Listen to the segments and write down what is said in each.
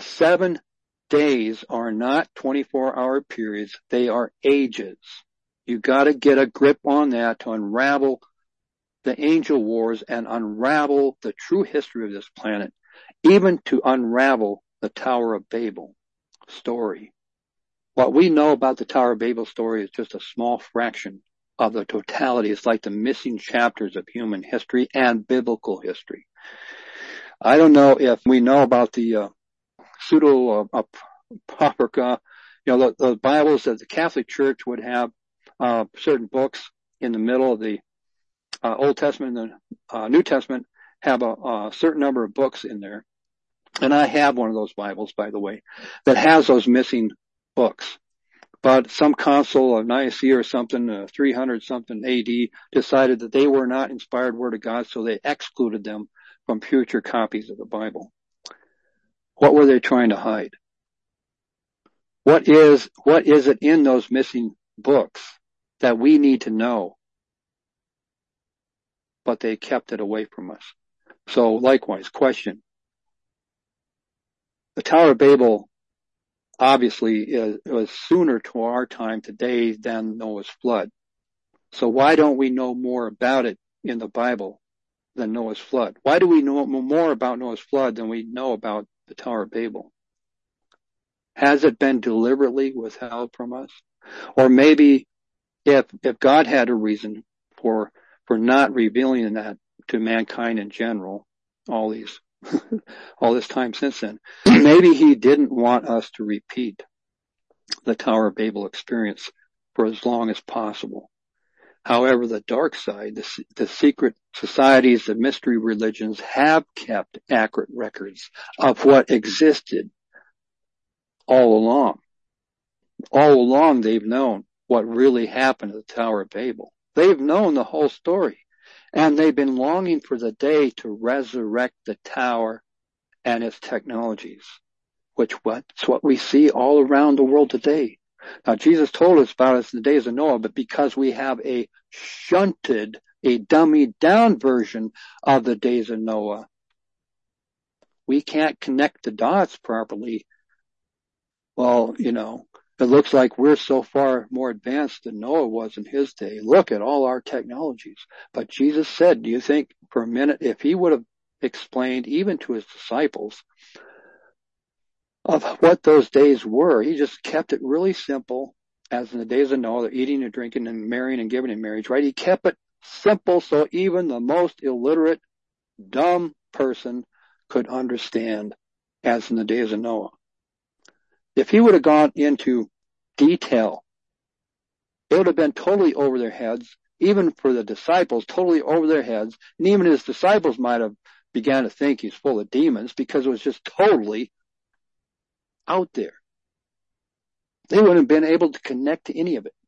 7 days are not 24-hour periods. They are ages. You got to get a grip on that to unravel the angel wars and unravel the true history of this planet, even to unravel the Tower of Babel story. What we know about the Tower of Babel story is just a small fraction of the totality. It's like the missing chapters of human history and biblical history. I don't know if we know about the pseudo-apocrypha, the Bibles that the Catholic Church would have certain books in the middle of the Old Testament and the New Testament have a certain number of books in there. And I have one of those Bibles, by the way, that has those missing books. But some council of Nicaea or something, 300 something AD, decided that they were not inspired Word of God, so they excluded them from future copies of the Bible. What were they trying to hide? What is it in those missing books that we need to know? But they kept it away from us. So likewise, question. The Tower of Babel obviously was sooner to our time today than Noah's flood. So why don't we know more about it in the Bible than Noah's flood? Why do we know more about Noah's flood than we know about the Tower of Babel? Has it been deliberately withheld from us? Or maybe if God had a reason for not revealing that to mankind in general, all this time since then, maybe he didn't want us to repeat the Tower of Babel experience for as long as possible. However, the dark side, the secret societies, the mystery religions have kept accurate records of what existed all along. All along they've known what really happened at the Tower of Babel. They've known the whole story. And they've been longing for the day to resurrect the tower and its technologies, that's what we see all around the world today. Now, Jesus told us about it in the days of Noah, but because we have a shunted, a dummied down version of the days of Noah, we can't connect the dots properly. Well, it looks like we're so far more advanced than Noah was in his day. Look at all our technologies. But Jesus said, do you think for a minute, if he would have explained even to his disciples of what those days were, he just kept it really simple, as in the days of Noah, they're eating and drinking and marrying and giving in marriage, right? He kept it simple so even the most illiterate, dumb person could understand, as in the days of Noah. If he would have gone into detail, it would have been totally over their heads, even for the disciples, totally over their heads. And even his disciples might have began to think he's full of demons because it was just totally out there. They wouldn't have been able to connect to any of it.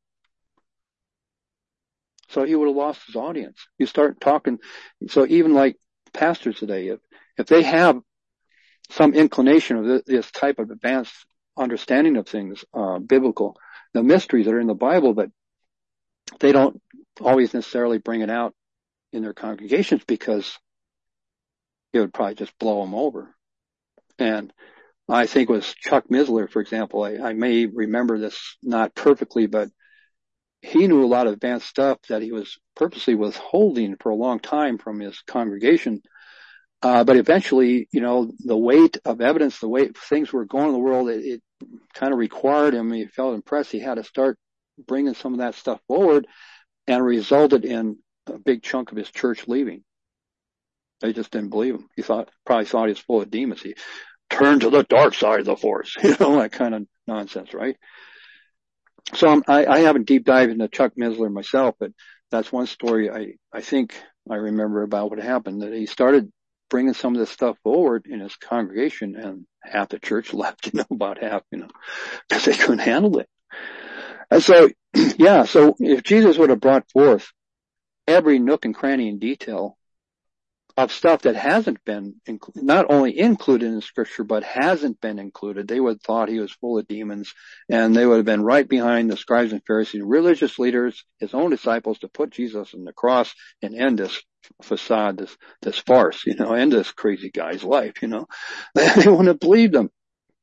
So he would have lost his audience. You start talking, so even like pastors today, if they have some inclination of this type of advanced understanding of things, biblical, the mysteries that are in the Bible, but they don't always necessarily bring it out in their congregations because it would probably just blow them over. And I think with Chuck Missler, for example, I may remember this not perfectly, but he knew a lot of advanced stuff that he was purposely withholding for a long time from his congregation. But eventually, the weight of evidence, the way things were going in the world, it kind of required him. He felt impressed. He had to start bringing some of that stuff forward, and resulted in a big chunk of his church leaving. They just didn't believe him. Probably thought he was full of demons. He turned to the dark side of the force, that kind of nonsense, right? So I haven't deep dived into Chuck Missler myself, but that's one story I think I remember about what happened, that he started bringing some of this stuff forward in his congregation, and half the church left, about half, because they couldn't handle it. And so, so if Jesus would have brought forth every nook and cranny and detail of stuff that hasn't been not only included in Scripture, but hasn't been included, they would have thought he was full of demons, and they would have been right behind the scribes and Pharisees, religious leaders, his own disciples, to put Jesus on the cross and end this facade, this farce, end this crazy guy's life, They wouldn't have believed him.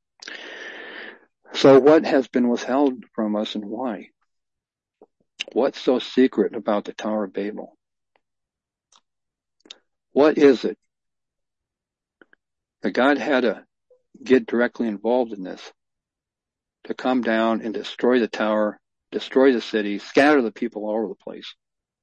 So what has been withheld from us and why? What's so secret about the Tower of Babel? What is it that God had to get directly involved in this, to come down and destroy the tower, destroy the city, scatter the people all over the place?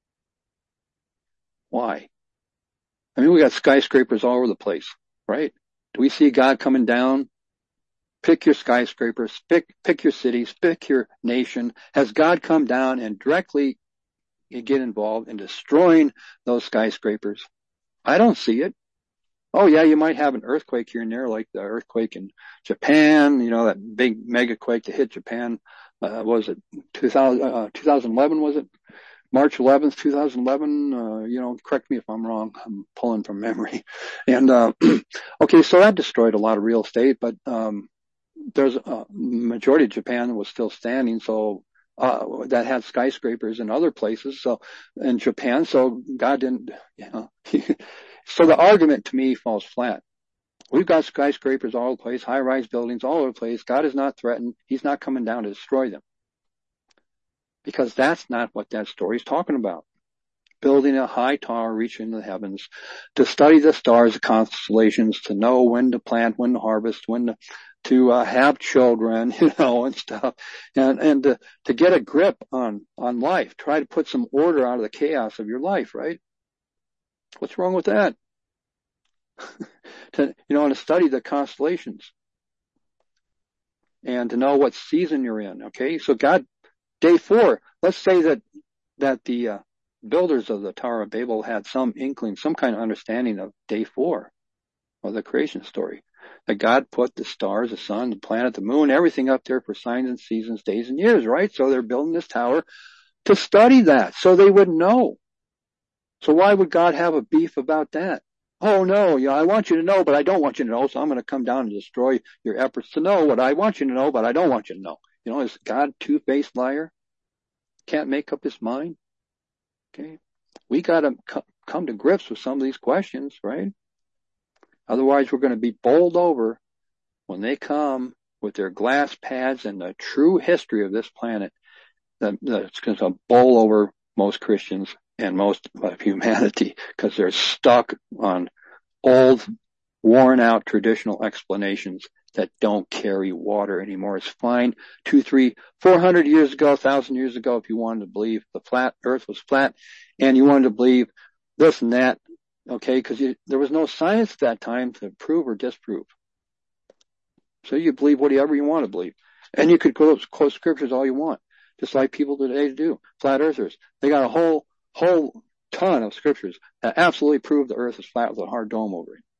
Why? I mean, we got skyscrapers all over the place, right? Do we see God coming down? Pick your skyscrapers, pick your cities, pick your nation. Has God come down and directly get involved in destroying those skyscrapers? I don't see it. Oh yeah, you might have an earthquake here and there, like the earthquake in Japan, that big mega quake that hit Japan. Was it 2011, was it? March 11th, 2011, correct me if I'm wrong. I'm pulling from memory. And, okay, so that destroyed a lot of real estate, but, there's a majority of Japan was still standing. So, that had skyscrapers in other places. So in Japan, so God didn't, so the argument to me falls flat. We've got skyscrapers all over the place, high-rise buildings all over the place. God is not threatened. He's not coming down to destroy them. Because that's not what that story is talking about. Building a high tower reaching the heavens, to study the stars, the constellations, to know when to plant, when to harvest, when to have children, and stuff, and to get a grip on life. Try to put some order out of the chaos of your life, right? What's wrong with that? And to study the constellations and to know what season you're in. Okay, so God, day 4. Let's say that the builders of the Tower of Babel had some inkling, some kind of understanding of day 4 of the creation story. That God put the stars, the sun, the planet, the moon, everything up there for signs and seasons, days and years, right? So they're building this tower to study that, so they would know. So why would God have a beef about that? Oh no, I want you to know, but I don't want you to know, so I'm going to come down and destroy your efforts to know what I want you to know, but I don't want you to know. Is God a two-faced liar? Can't make up his mind? Okay. We got to come to grips with some of these questions, right? Otherwise, we're going to be bowled over when they come with their glass pads and the true history of this planet. That's going to bowl over most Christians and most of humanity because they're stuck on old, worn-out traditional explanations that don't carry water anymore. It's fine 200, 300, 400 years ago, 1,000 years ago, if you wanted to believe the flat earth was flat and you wanted to believe this and that, okay, because there was no science at that time to prove or disprove. So you believe whatever you want to believe. And you could quote scriptures all you want, just like people today do. Flat earthers, they got a whole ton of scriptures that absolutely prove the earth is flat with a hard dome over it.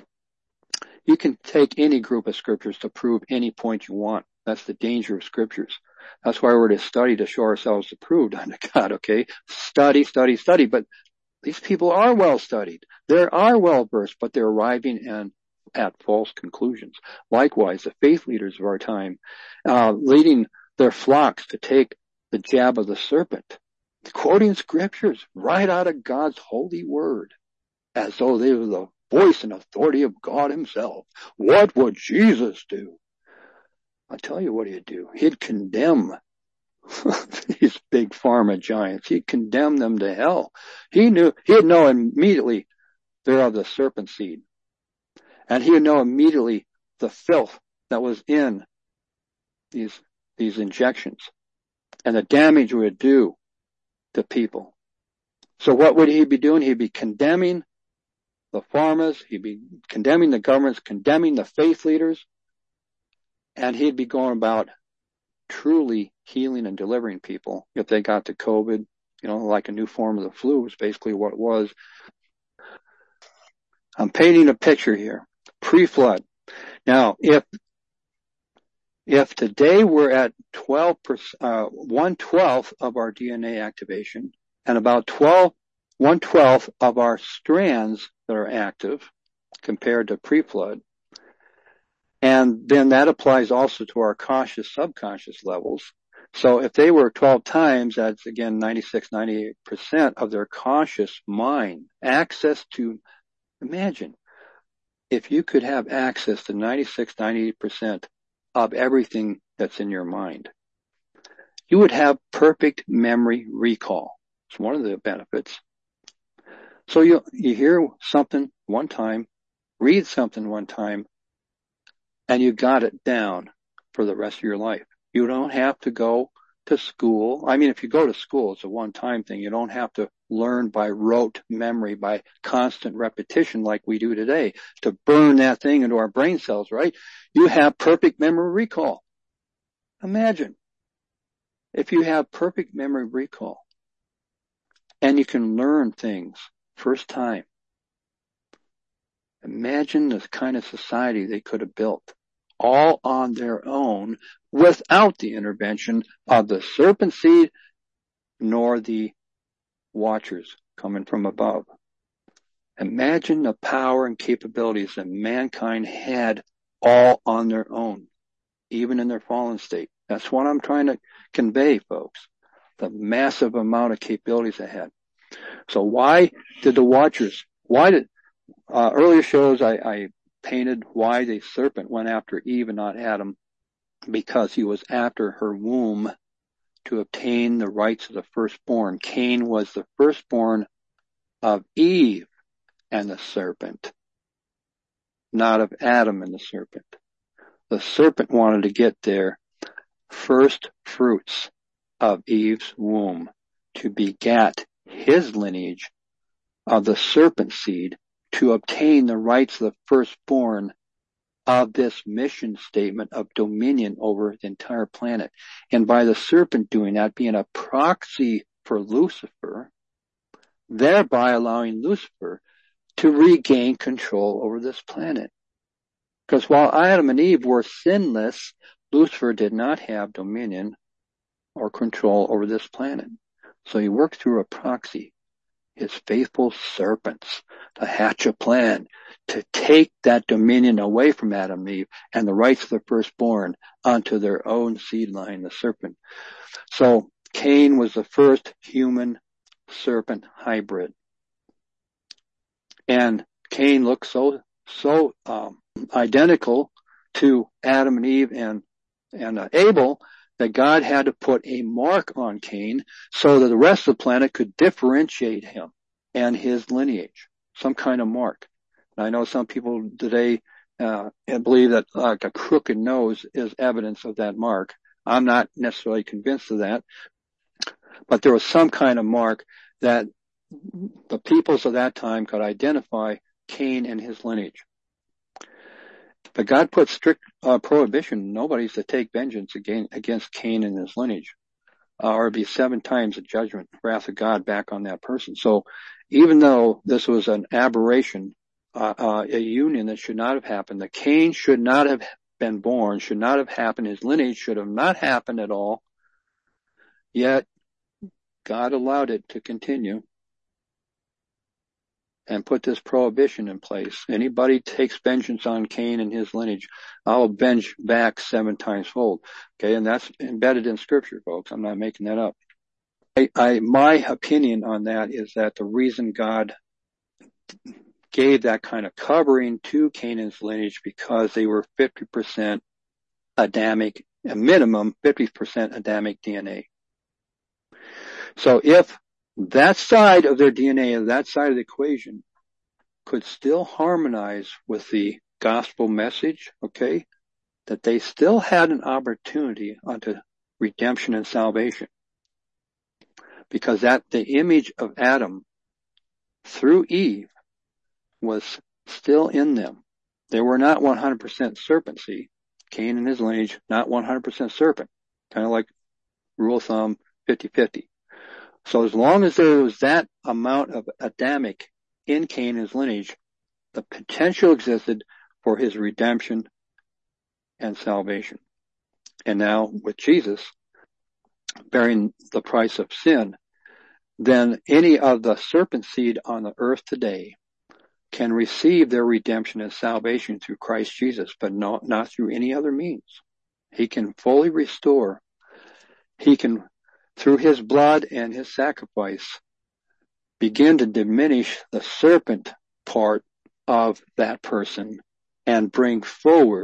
You can take any group of scriptures to prove any point you want. That's the danger of scriptures. That's why we're to study to show ourselves approved unto God, okay? Study. But these people are well studied. They are well versed, but they're arriving at false conclusions. Likewise, the faith leaders of our time, leading their flocks to take the jab of the serpent, quoting scriptures right out of God's holy word, as though they were the voice and authority of God himself. What would Jesus do? I'll tell you what he'd do. He'd condemn these big pharma giants. He'd condemn them to hell. He'd know immediately they're of the serpent seed. And he would know immediately the filth that was in these injections and the damage it would do to people. So what would he be doing? He'd be condemning the pharmas, he'd be condemning the governments, condemning the faith leaders, and he'd be going about truly healing and delivering people if they got to COVID, like a new form of the flu was basically what it was. I'm painting a picture here. Pre-flood. Now, if today we're at 1/12 of our DNA activation and about 1/12 of our strands that are active compared to pre-flood, and then that applies also to our conscious, subconscious levels. So if they were 12 times, that's again 96, 98% of their conscious mind, access to, imagine, if you could have access to 96, 98% of everything that's in your mind. You would have perfect memory recall. It's one of the benefits. So you hear something one time, read something one time, and you got it down for the rest of your life. You don't have to go to school. I mean, if you go to school, it's a one-time thing. You don't have to learn by rote memory, by constant repetition like we do today to burn that thing into our brain cells, right? You have perfect memory recall. Imagine if you have perfect memory recall and you can learn things first time. Imagine the kind of society they could have built all on their own without the intervention of the serpent seed nor the watchers coming from above. Imagine the power and capabilities that mankind had all on their own, even in their fallen state. That's what I'm trying to convey, folks. The massive amount of capabilities they had. So why did the watchers, earlier shows I painted why the serpent went after Eve and not Adam, because he was after her womb to obtain the rights of the firstborn. Cain was the firstborn of Eve and the serpent, not of Adam and the serpent. The serpent wanted to get their first fruits of Eve's womb to begat his lineage of the serpent seed to obtain the rights of the firstborn of this mission statement of dominion over the entire planet. And by the serpent doing that, being a proxy for Lucifer, thereby allowing Lucifer to regain control over this planet. Because while Adam and Eve were sinless, Lucifer did not have dominion or control over this planet. So he worked through a proxy, his faithful serpents, to hatch a plan to take that dominion away from Adam and Eve and the rights of the firstborn onto their own seed line, the serpent. So Cain was the first human serpent hybrid. And Cain looked so identical to Adam and Eve and Abel that God had to put a mark on Cain so that the rest of the planet could differentiate him and his lineage, some kind of mark. And I know some people today believe that like a crooked nose is evidence of that mark. I'm not necessarily convinced of that, but there was some kind of mark that the peoples of that time could identify Cain and his lineage. But God put strict prohibition. Nobody's to take vengeance against Cain and his lineage, or be 7 times the judgment, wrath of God back on that person. So even though this was an aberration, a union that should not have happened, that Cain should not have been born, should not have happened, his lineage should have not happened at all, yet God allowed it to continue and put this prohibition in place. Anybody takes vengeance on Cain and his lineage, I'll avenge back 7 times fold. Okay, and that's embedded in Scripture, folks. I'm not making that up. My opinion on that is that the reason God gave that kind of covering to Canaan's lineage because they were 50% Adamic, a minimum 50% Adamic DNA. So if that side of their DNA, that side of the equation, could still harmonize with the gospel message, okay, that they still had an opportunity unto redemption and salvation. Because that the image of Adam through Eve was still in them. They were not 100% serpent. See, Cain and his lineage, not 100% serpent. Kind of like rule of thumb, 50-50. So as long as there was that amount of Adamic in Cain and his lineage, the potential existed for his redemption and salvation. And now with Jesus bearing the price of sin, then any of the serpent seed on the earth today can receive their redemption and salvation through Christ Jesus, but not through any other means. He can fully restore. He can, through his blood and his sacrifice, begin to diminish the serpent part of that person and bring forward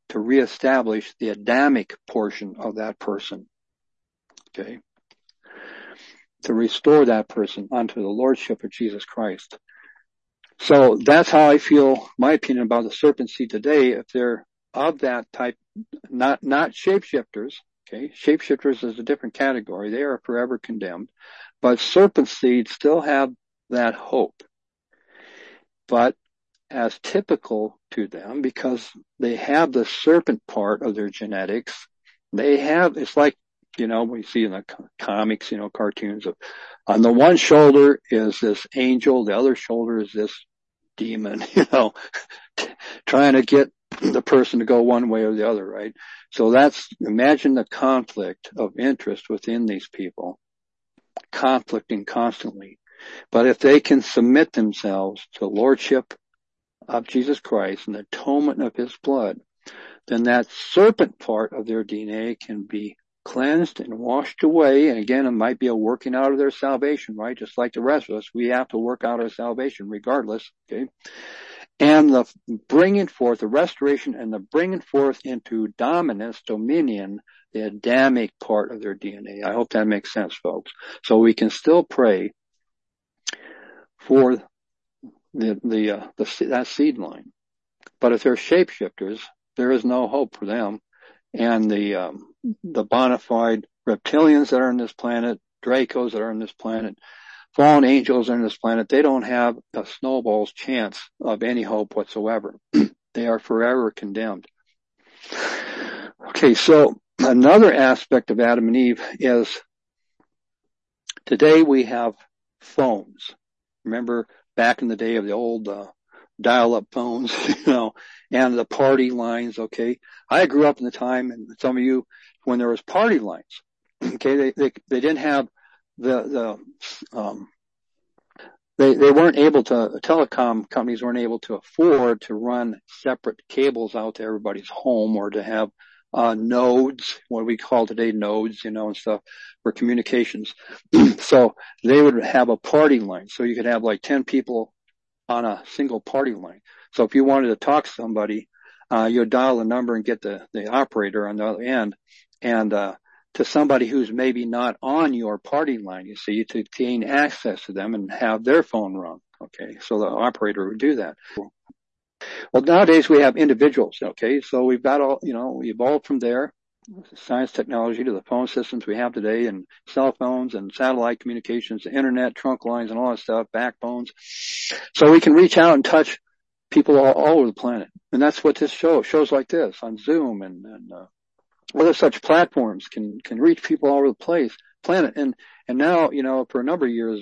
to reestablish the Adamic portion of that person. Okay. To restore that person onto the Lordship of Jesus Christ. So that's how I feel, my opinion about the serpent seed today. If they're of that type, not shapeshifters, okay? Shapeshifters is a different category. They are forever condemned. But serpent seeds still have that hope. But as typical to them, because they have the serpent part of their genetics, it's like, we see in the comics, cartoons of, on the one shoulder is this angel, the other shoulder is this demon, trying to get the person to go one way or the other, right? So imagine the conflict of interest within these people, conflicting constantly. But if they can submit themselves to the Lordship of Jesus Christ and the atonement of His blood, then that serpent part of their DNA can be cleansed and washed away. And again, it might be a working out of their salvation, right? Just like the rest of us, we have to work out our salvation regardless, okay? And the bringing forth, the restoration and the bringing forth into dominance, dominion, the Adamic part of their DNA. I hope that makes sense, folks. So we can still pray for that seed line. But if they're shapeshifters, there is no hope for them. And the bona fide reptilians that are on this planet, Dracos that are on this planet, fallen angels on this planet, they don't have a snowball's chance of any hope whatsoever. They are forever condemned. Okay, so another aspect of Adam and Eve is today we have phones. Remember back in the day of the old dial-up phones, and the party lines, okay? I grew up in the time, and some of you, when there was party lines, okay, they didn't have they weren't able to, telecom companies weren't able to afford to run separate cables out to everybody's home or to have nodes, what we call today nodes, and stuff for communications. So they would have a party line. So you could have like 10 people on a single party line. So if you wanted to talk to somebody, you'd dial a number and get the operator on the other end, and to somebody who's maybe not on your party line, you see, to gain access to them and have their phone rung. Okay, so the operator would do that. Well, nowadays we have individuals. Okay, so we've got we evolved from there, science, technology, to the phone systems we have today, and cell phones and satellite communications, the internet, trunk lines, and all that stuff, backbones. So we can reach out and touch people all over the planet. And that's what this shows like this on Zoom and other such platforms can reach people all over the planet. And now, for a number of years,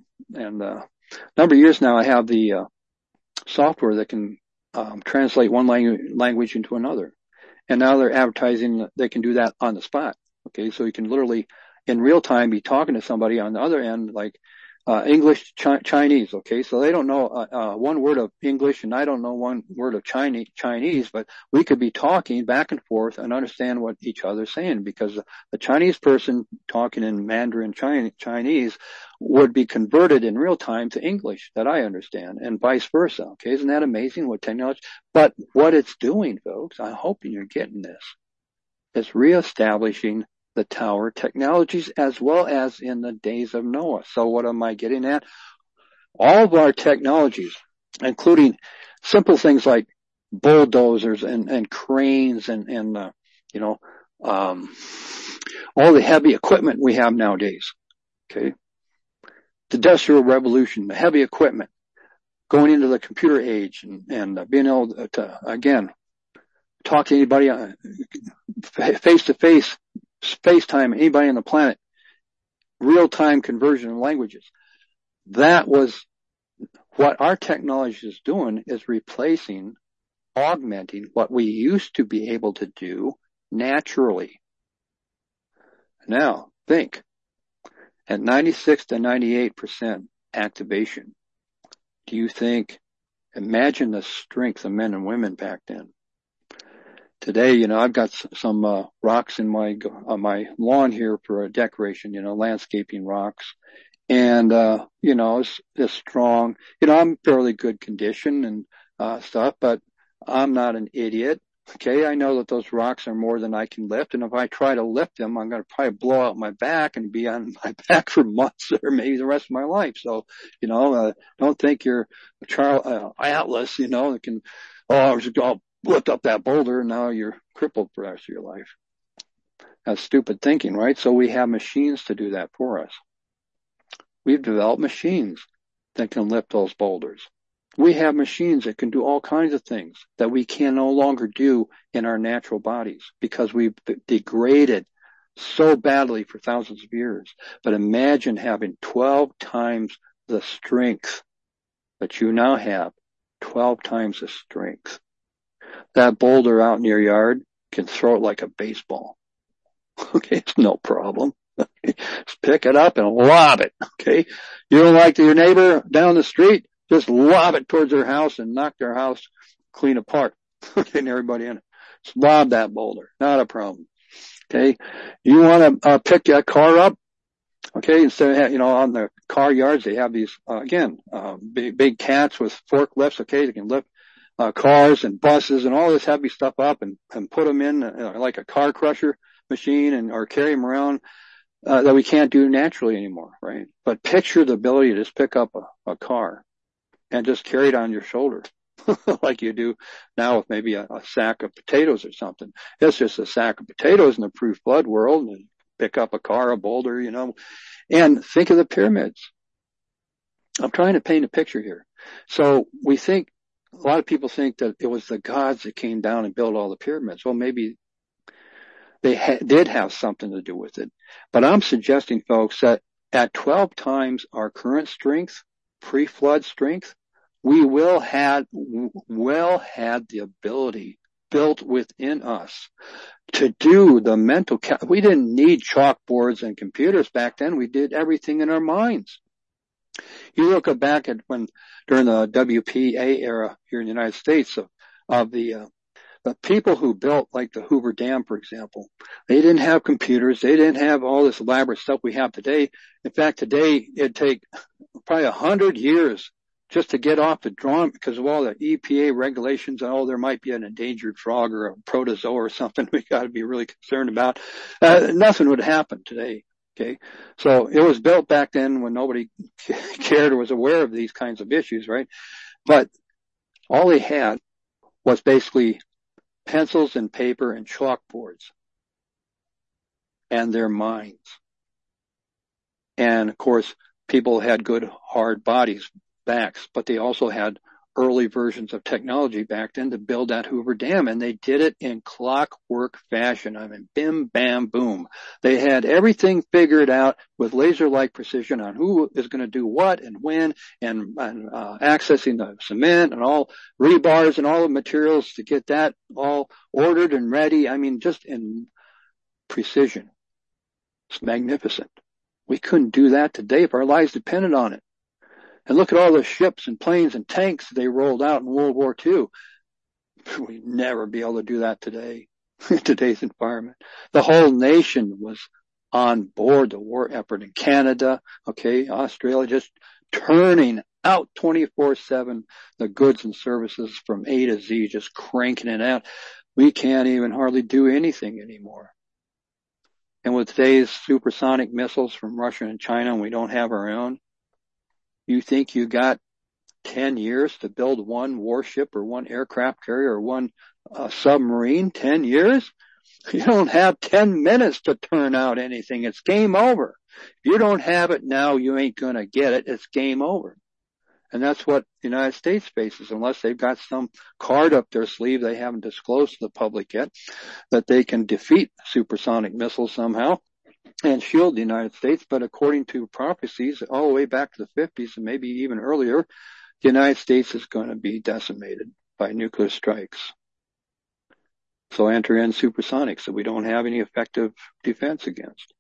now I have the software that can translate one language into another. And now they're advertising they can do that on the spot. Okay, so you can literally in real time be talking to somebody on the other end, like English, Chinese. Okay, so they don't know one word of English and I don't know one word of Chinese, but we could be talking back and forth and understand what each other's saying, because the Chinese person talking in Mandarin Chinese would be converted in real time to English that I understand, and vice versa. Okay, isn't that amazing what technology? But what it's doing, folks, I'm hoping you're getting this, is reestablishing the tower technologies as well as in the days of Noah. So what am I getting at? All of our technologies, including simple things like bulldozers and cranes and all the heavy equipment we have nowadays. Okay. The Industrial Revolution, the heavy equipment, going into the computer age and being able to, again, talk to anybody face to face, FaceTime, anybody on the planet, real-time conversion of languages. That was what our technology is doing, is replacing, augmenting what we used to be able to do naturally. Now, think, at 96 to 98% activation, do you think, imagine the strength of men and women back then. Today, I've got some rocks in my lawn here for a decoration, landscaping rocks. And, it's strong. I'm fairly good condition and stuff, but I'm not an idiot. Okay, I know that those rocks are more than I can lift, and if I try to lift them, I'm going to probably blow out my back and be on my back for months or maybe the rest of my life. So, don't think you're a Charles Atlas, that can, I'll lift up that boulder and now you're crippled for the rest of your life. That's stupid thinking, right? So we have machines to do that for us. We've developed machines that can lift those boulders. We have machines that can do all kinds of things that we can no longer do in our natural bodies because we've degraded so badly for thousands of years. But imagine having 12 times the strength that you now have, 12 times the strength. That boulder out in your yard can throw it like a baseball. Okay, it's no problem. Just pick it up and lob it. Okay, you don't like your neighbor down the street? Just lob it towards their house and knock their house clean apart. Okay, and everybody in it. Just lob that boulder. Not a problem. Okay, you want to pick that car up? Okay, instead of, on the car yards, they have these, big cats with forklifts. Okay, they can lift cars and buses and all this heavy stuff up and put them in like a car crusher machine or carry them around that we can't do naturally anymore, right? But picture the ability to just pick up a car and just carry it on your shoulder like you do now with maybe a sack of potatoes or something. It's just a sack of potatoes in the proof blood world, and pick up a car, a boulder, and think of the pyramids. I'm trying to paint a picture here. So a lot of people think that it was the gods that came down and built all the pyramids. Well, maybe they did have something to do with it. But I'm suggesting, folks, that at 12 times our current strength, pre-flood strength, we will had the ability built within us to do the mental. We didn't need chalkboards and computers back then. We did everything in our minds. You look back at during the WPA era here in the United States of the people who built like the Hoover Dam, for example, they didn't have computers. They didn't have all this elaborate stuff we have today. In fact, today it'd take probably 100 years just to get off the drawing because of all the EPA regulations. There might be an endangered frog or a protozoa or something we got to be really concerned about. Nothing would happen today. Okay. So it was built back then when nobody cared or was aware of these kinds of issues, right? But all they had was basically pencils and paper and chalkboards and their minds. And of course, people had good hard backs, but they also had early versions of technology back then to build that Hoover Dam, and they did it in clockwork fashion. I mean, bim, bam, boom. They had everything figured out with laser-like precision on who is going to do what and when, and accessing the cement and all rebars and all the materials to get that all ordered and ready. I mean, just in precision. It's magnificent. We couldn't do that today if our lives depended on it. And look at all the ships and planes and tanks they rolled out in World War II. We'd never be able to do that today, in today's environment. The whole nation was on board the war effort in Canada, Australia, just turning out 24/7 the goods and services from A to Z, just cranking it out. We can't even hardly do anything anymore. And with today's supersonic missiles from Russia and China, and we don't have our own, you think you got 10 years to build one warship or one aircraft carrier or one submarine? 10 years? You don't have 10 minutes to turn out anything. It's game over. If you don't have it now, you ain't going to get it. It's game over. And that's what the United States faces, unless they've got some card up their sleeve they haven't disclosed to the public yet, that they can defeat supersonic missiles somehow and shield the United States. But according to prophecies all the way back to the 50s and maybe even earlier, the United States is going to be decimated by nuclear strikes. So enter in supersonics that we don't have any effective defense against.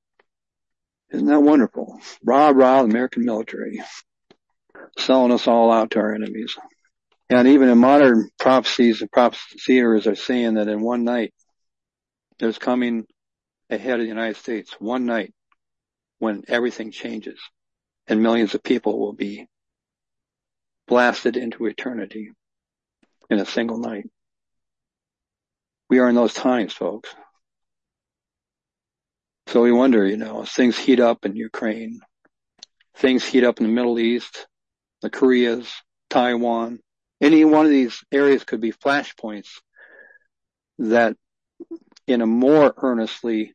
Isn't that wonderful? Rah, rah, American military. Selling us all out to our enemies. And even in modern prophecies, the prophecyers are saying that in one night, there's coming ahead of the United States, one night when everything changes and millions of people will be blasted into eternity in a single night. We are in those times, folks. So we wonder, as things heat up in Ukraine, things heat up in the Middle East, the Koreas, Taiwan, any one of these areas could be flashpoints that in a more earnestly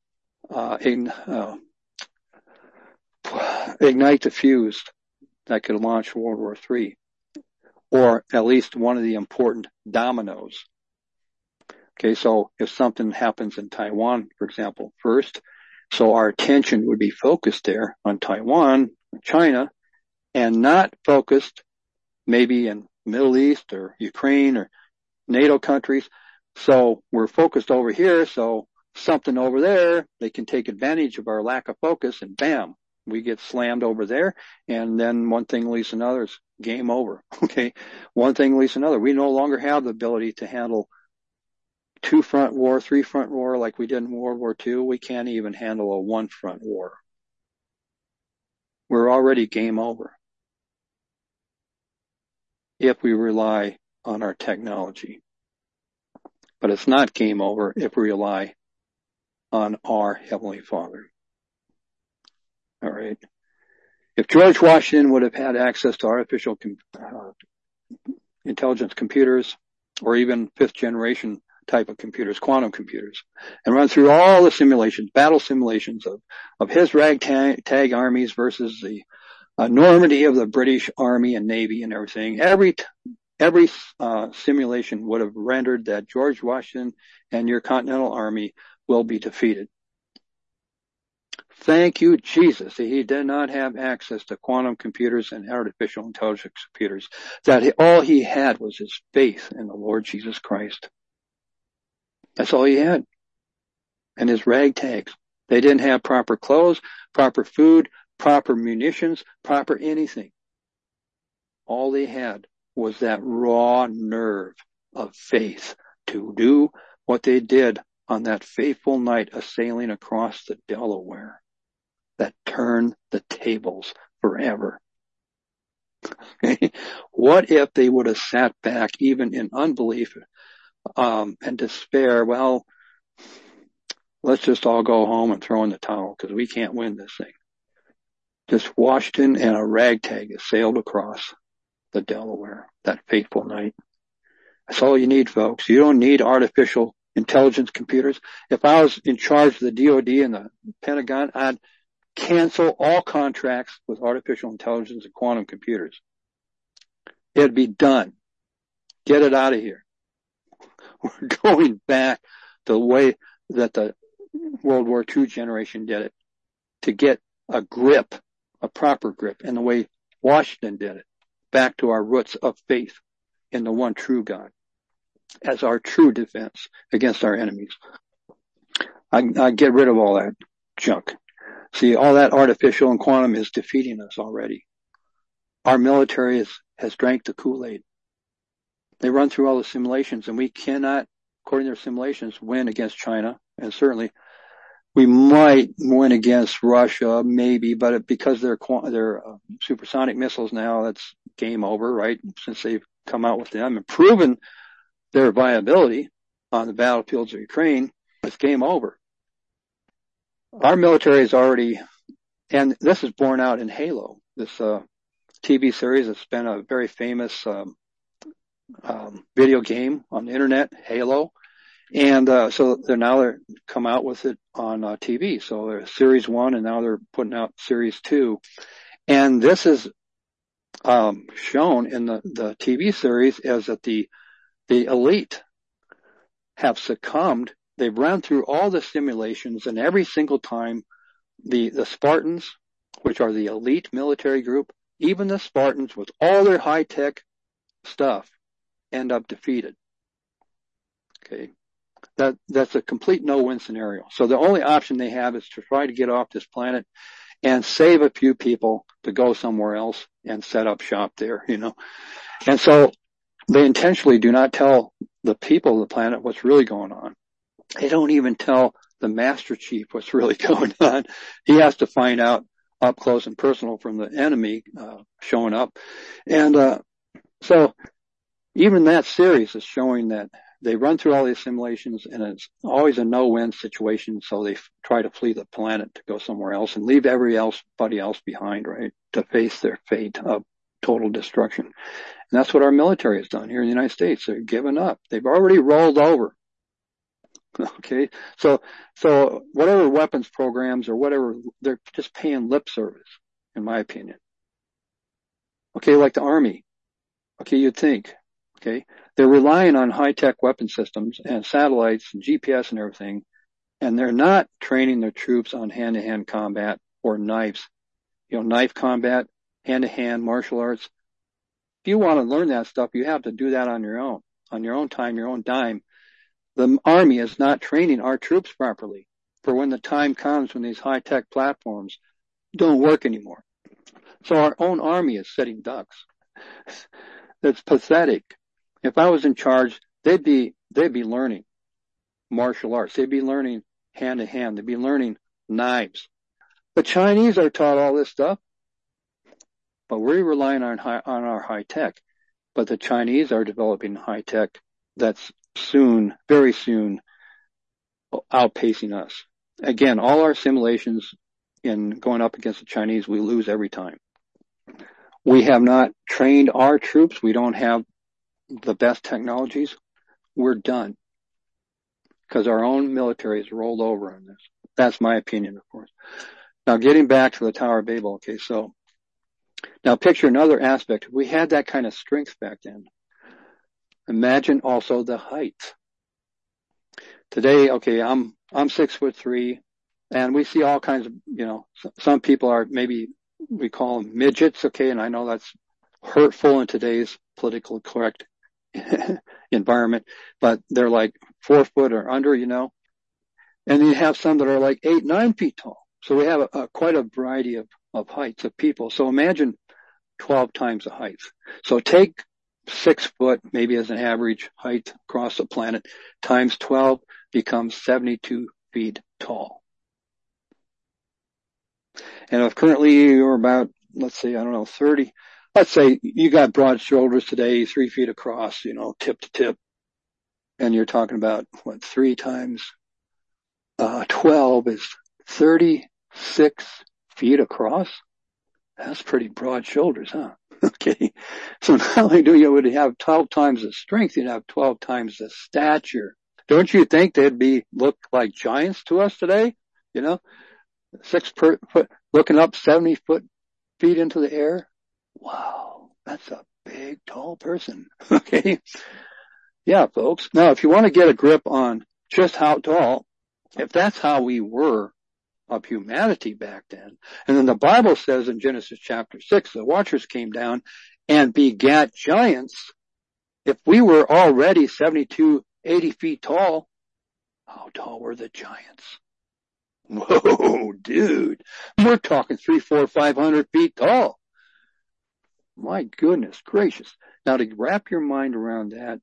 ignite the fuse that could launch World War III, or at least one of the important dominoes. Okay, so if something happens in Taiwan, for example, first, so our attention would be focused there on Taiwan, China, and not focused maybe in Middle East or Ukraine or NATO countries. So we're focused over here, so something over there, they can take advantage of our lack of focus, and bam, we get slammed over there, and then one thing leads to another, it's game over. Okay, one thing leads to another. We no longer have the ability to handle 2-front war, 3-front war like we did in World War II. We can't even handle a 1-front war. We're already game over if we rely on our technology. But it's not game over if we rely on our Heavenly Father. All right. If George Washington would have had access to artificial intelligence computers, or even 5th generation type of computers, quantum computers, and run through all the simulations, battle simulations of his ragtag armies versus the enormity of the British Army and Navy and everything, every simulation would have rendered that George Washington and your Continental Army will be defeated. Thank you, Jesus, that he did not have access to quantum computers and artificial intelligence computers, that all he had was his faith in the Lord Jesus Christ. That's all he had. And his ragtags. They didn't have proper clothes, proper food, proper munitions, proper anything. All they had was that raw nerve of faith to do what they did on that fateful night of sailing across the Delaware that turned the tables forever. What if they would have sat back even in unbelief and despair? Well, let's just all go home and throw in the towel because we can't win this thing. Just Washington and a ragtag sailed across the Delaware that fateful night. That's all you need, folks. You don't need artificial intelligence computers. If I was in charge of the DOD and the Pentagon, I'd cancel all contracts with artificial intelligence and quantum computers. It'd be done. Get it out of here. We're going back to the way that the World War II generation did it, to get a grip, a proper grip, and the way Washington did it, back to our roots of faith in the one true God as our true defense against our enemies. I get rid of all that junk. See, all that artificial and quantum is defeating us already. Our military has drank the Kool-Aid. They run through all the simulations, and we cannot, according to their simulations, win against China. And certainly we might win against Russia, maybe, but because they're supersonic missiles now, that's game over, right? Since they've come out with them and proven their viability on the battlefields of Ukraine, it's game over. Our military is already, and this is borne out in Halo, this TV series that's been a very famous video game on the internet, Halo. And so they're come out with it on TV. So there's series 1, and now they're putting out series 2. And this is shown in the TV series as that the elite have succumbed. They've run through all the simulations, and every single time the Spartans, which are the elite military group, even the Spartans with all their high-tech stuff, end up defeated. Okay. That's a complete no-win scenario. So the only option they have is to try to get off this planet and save a few people to go somewhere else and set up shop there, And so they intentionally do not tell the people of the planet what's really going on. They don't even tell the Master Chief what's really going on. He has to find out up close and personal from the enemy showing up. And so even that series is showing that they run through all these simulations, and it's always a no-win situation. So they try to flee the planet to go somewhere else and leave everybody else behind, right? To face their fate of total destruction. And that's what our military has done here in the United States. They're given up. They've already rolled over. Okay. So whatever weapons programs or whatever, they're just paying lip service, in my opinion. Okay. Like the Army. Okay. You'd think. Okay. They're relying on high-tech weapon systems and satellites and GPS and everything, and they're not training their troops on hand-to-hand combat or knives. Knife combat, hand-to-hand martial arts. If you want to learn that stuff, you have to do that on your own time, your own dime. The Army is not training our troops properly for when the time comes when these high-tech platforms don't work anymore. So our own Army is sitting ducks. That's pathetic. If I was in charge, they'd be learning martial arts. They'd be learning hand to hand. They'd be learning knives. The Chinese are taught all this stuff, but we're relying on our high tech. But the Chinese are developing high tech that's very soon outpacing us. Again, all our simulations in going up against the Chinese, we lose every time. We have not trained our troops. We don't have the best technologies. We're done because our own military is rolled over on this. That's my opinion, of course. Now, getting back to the Tower of Babel. Okay, so now picture another aspect. If we had that kind of strength back then, imagine also the height. Today, okay, I'm 6'3", and we see all kinds of, some people are maybe, we call them midgets, okay, and I know that's hurtful in today's politically correct environment, but they're like 4 foot or under, and you have some that are like 8, 9 feet tall. So we have quite a variety of heights of people. So imagine 12 times the height. So take 6 foot, maybe as an average height across the planet, times 12 becomes 72 feet tall. And if currently you're about, let's say, 30, let's say you got broad shoulders today, 3 feet across, tip to tip. And you're talking about, 3 times 12 is 36 feet across. That's pretty broad shoulders, huh? Okay. So not only would you have 12 times the strength, you'd have 12 times the stature. Don't you think they'd look like giants to us today? 6 foot, looking up 70 feet into the air. Wow. That's a big, tall person. Okay. Yeah, folks. Now, if you want to get a grip on just how tall, if that's how we were of humanity back then, and then the Bible says in Genesis chapter 6, the watchers came down and begat giants. If we were already 72, 80 feet tall, how tall were the giants? Whoa, dude. We're talking 300, 400, 500 feet tall. My goodness gracious. Now, to wrap your mind around that,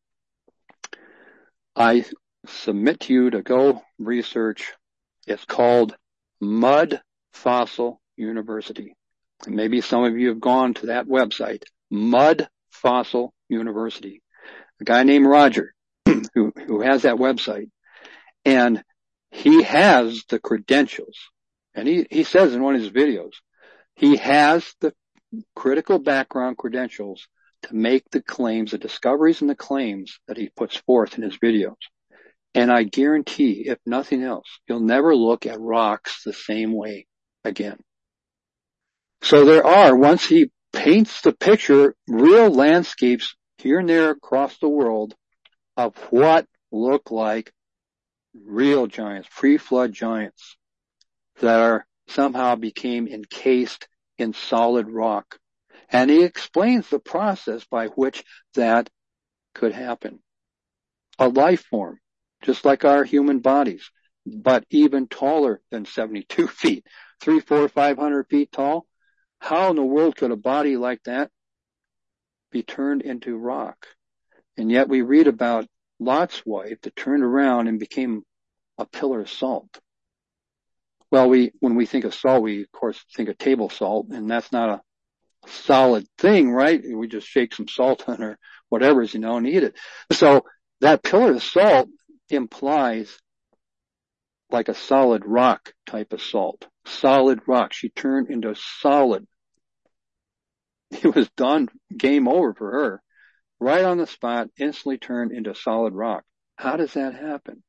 I submit to you to go research. It's called Mud Fossil University. And maybe some of you have gone to that website, Mud Fossil University. A guy named Roger, who has that website, and he has the credentials. And he says in one of his videos, he has the critical background credentials to make the claims, the discoveries and the claims that he puts forth in his videos. And I guarantee, if nothing else, you'll never look at rocks the same way again. So once he paints the picture, real landscapes here and there across the world of what look like real giants, pre-flood giants that somehow became encased in solid rock. And he explains the process by which that could happen. A life form, just like our human bodies, but even taller than 72 feet, 300, 400, 500 feet tall. How in the world could a body like that be turned into rock? And yet we read about Lot's wife that turned around and became a pillar of salt. Well, when we think of salt, we of course think of table salt, and that's not a solid thing, right? We just shake some salt on or whatever, and eat it. So that pillar of salt implies like a solid rock type of salt. Solid rock. She turned into solid. It was done. Game over for her. Right on the spot, instantly turned into solid rock. How does that happen?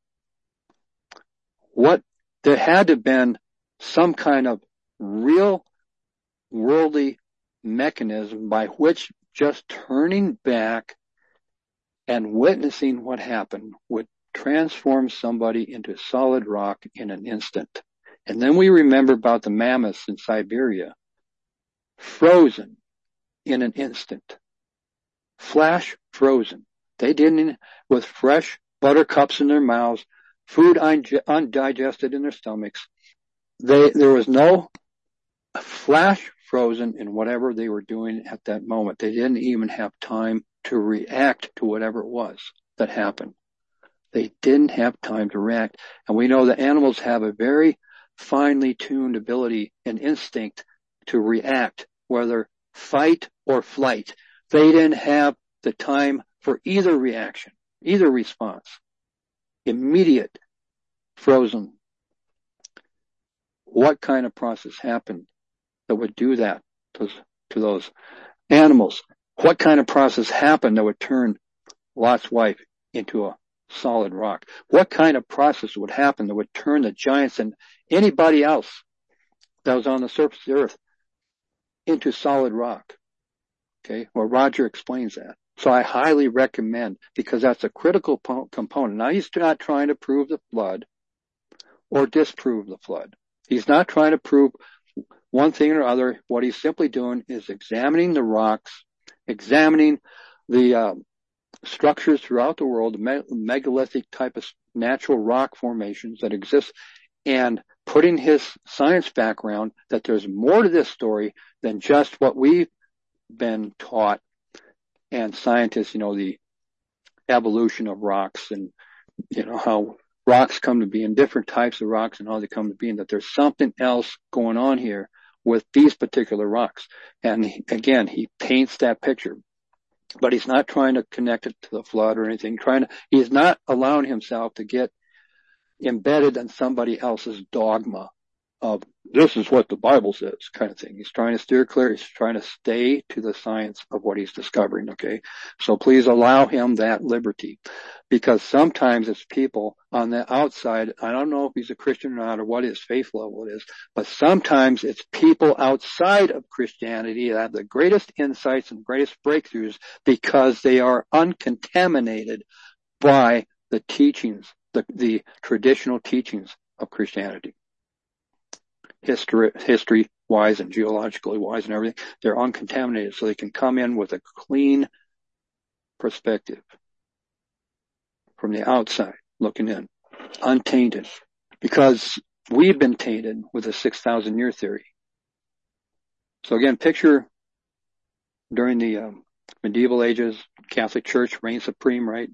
There had to have been some kind of real worldly mechanism by which just turning back and witnessing what happened would transform somebody into solid rock in an instant. And then we remember about the mammoths in Siberia, frozen in an instant. Flash frozen. They didn't, with fresh buttercups in their mouths, food undigested in their stomachs. There was no flash frozen in whatever they were doing at that moment. They didn't even have time to react to whatever it was that happened. They didn't have time to react. And we know that animals have a very finely tuned ability and instinct to react, whether fight or flight. They didn't have the time for either reaction, either response. Immediate, frozen. What kind of process happened that would do that to those animals? What kind of process happened that would turn Lot's wife into a solid rock? What kind of process would happen that would turn the giants and anybody else that was on the surface of the earth into solid rock? Okay, well, Roger explains that. So I highly recommend, because that's a critical component. Now, he's not trying to prove the flood or disprove the flood. He's not trying to prove one thing or other. What he's simply doing is examining the rocks, examining the structures throughout the world, megalithic type of natural rock formations that exist, and putting his science background that there's more to this story than just what we've been taught. And scientists, the evolution of rocks and, how rocks come to be and different types of rocks and how they come to be, and that there's something else going on here with these particular rocks. And again, he paints that picture, but he's not trying to connect it to the flood or anything. He's not allowing himself to get embedded in somebody else's dogma of this is what the Bible says kind of thing. He's trying to steer clear. He's trying to stay to the science of what he's discovering. Okay. So please allow him that liberty, because sometimes it's people on the outside. I don't know if he's a Christian or not or what his faith level is, but sometimes it's people outside of Christianity that have the greatest insights and greatest breakthroughs because they are uncontaminated by the teachings, the traditional teachings of Christianity. History wise and geologically wise and everything, they're uncontaminated, so they can come in with a clean perspective from the outside looking in, untainted, because we've been tainted with the 6,000 year theory. So again, picture during the medieval ages, Catholic Church reigned supreme, right?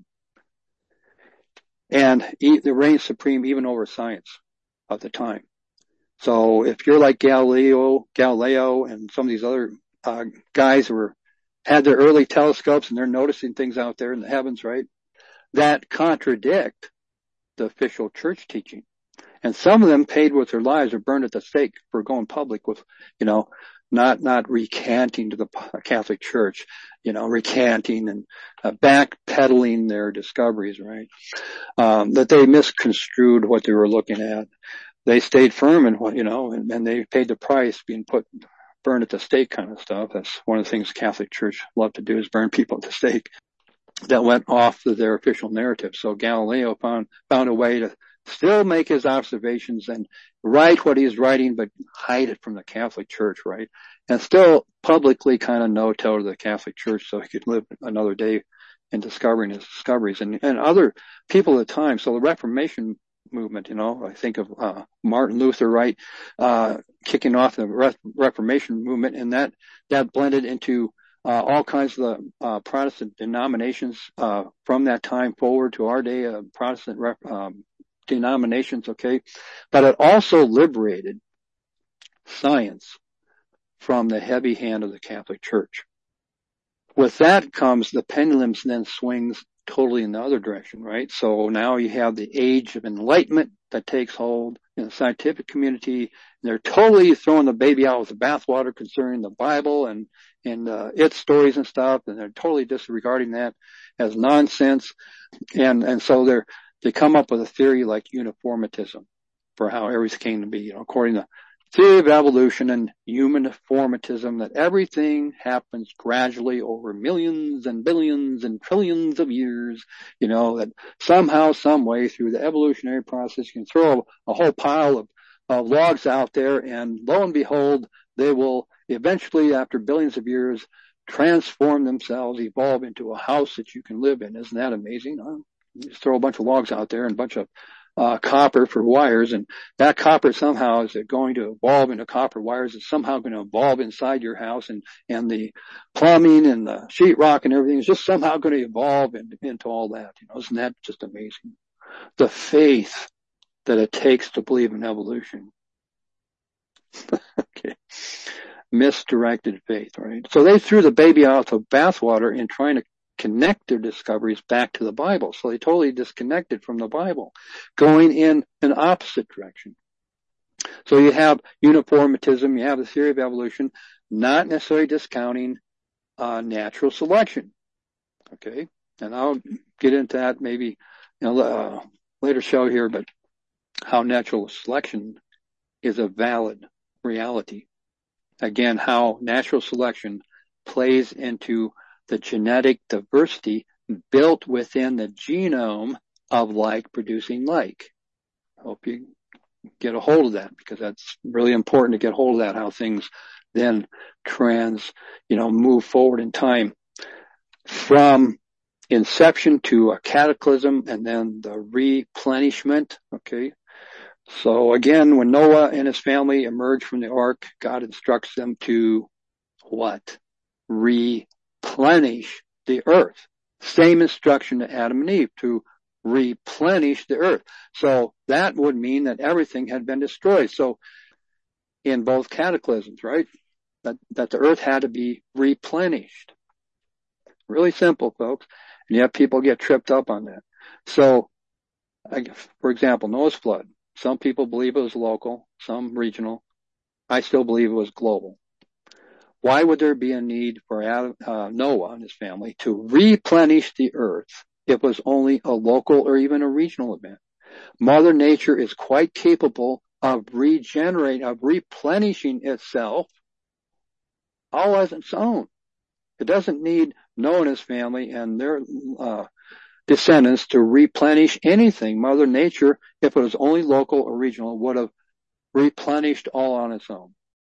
And they reigned supreme even over science of the time. So if you're like Galileo and some of these other guys who had their early telescopes and they're noticing things out there in the heavens, right, that contradict the official church teaching. And some of them paid with their lives or burned at the stake for going public with, not recanting to the Catholic Church, recanting and backpedaling their discoveries, right? That they misconstrued what they were looking at. They stayed firm and they paid the price, being burned at the stake kind of stuff. That's one of the things the Catholic Church loved to do, is burn people at the stake. That went off their official narrative. So Galileo found a way to still make his observations and write what he's writing, but hide it from the Catholic Church, right? And still publicly kind of no-toe to the Catholic Church so he could live another day in discovering his discoveries and other people at the time. So the Reformation movement, I think of Martin Luther, right, kicking off the Reformation movement, and that blended into all kinds of the Protestant denominations from that time forward to our day, Protestant denominations, okay? But it also liberated science from the heavy hand of the Catholic Church. With that comes the pendulum then swings totally in the other direction, right? So now you have the age of enlightenment that takes hold in the scientific community. They're totally throwing the baby out with the bathwater concerning the Bible and its stories and stuff, and they're totally disregarding that as nonsense. And so they come up with a theory like uniformitism for how everything came to be, according to theory of evolution and uniformitism, that everything happens gradually over millions and billions and trillions of years, that somehow, some way through the evolutionary process, you can throw a whole pile of logs out there, and lo and behold, they will eventually, after billions of years, transform themselves, evolve into a house that you can live in. Isn't that amazing? You just throw a bunch of logs out there and a bunch of copper for wires, and that copper somehow is going to evolve into copper wires. It's somehow going to evolve inside your house, and the plumbing and the sheetrock and everything is just somehow going to evolve into all that. Isn't that just amazing? The faith that it takes to believe in evolution. Okay. Misdirected faith, right? So they threw the baby out with the bathwater in trying to connect their discoveries back to the Bible. So they totally disconnected from the Bible, going in an opposite direction. So you have uniformitism, you have the theory of evolution, not necessarily discounting natural selection. Okay? And I'll get into that maybe later show here, but how natural selection is a valid reality. Again, how natural selection plays into the genetic diversity built within the genome of like producing like. I hope you get a hold of that, because that's really important to get hold of that, how things then move forward in time from inception to a cataclysm and then the replenishment. Okay. So again, when Noah and his family emerge from the ark, God instructs them to what? Replenish the earth. Same instruction to Adam and Eve, to replenish the earth. So that would mean that everything had been destroyed. So in both cataclysms, right? That the earth had to be replenished. Really simple, folks. And yet people get tripped up on that. So, for example, Noah's flood. Some people believe it was local, some regional. I still believe it was global. Why would there be a need for Noah and his family to replenish the earth if it was only a local or even a regional event? Mother Nature is quite capable of regenerating, of replenishing itself all as its own. It doesn't need Noah and his family and their descendants to replenish anything. Mother Nature, if it was only local or regional, would have replenished all on its own.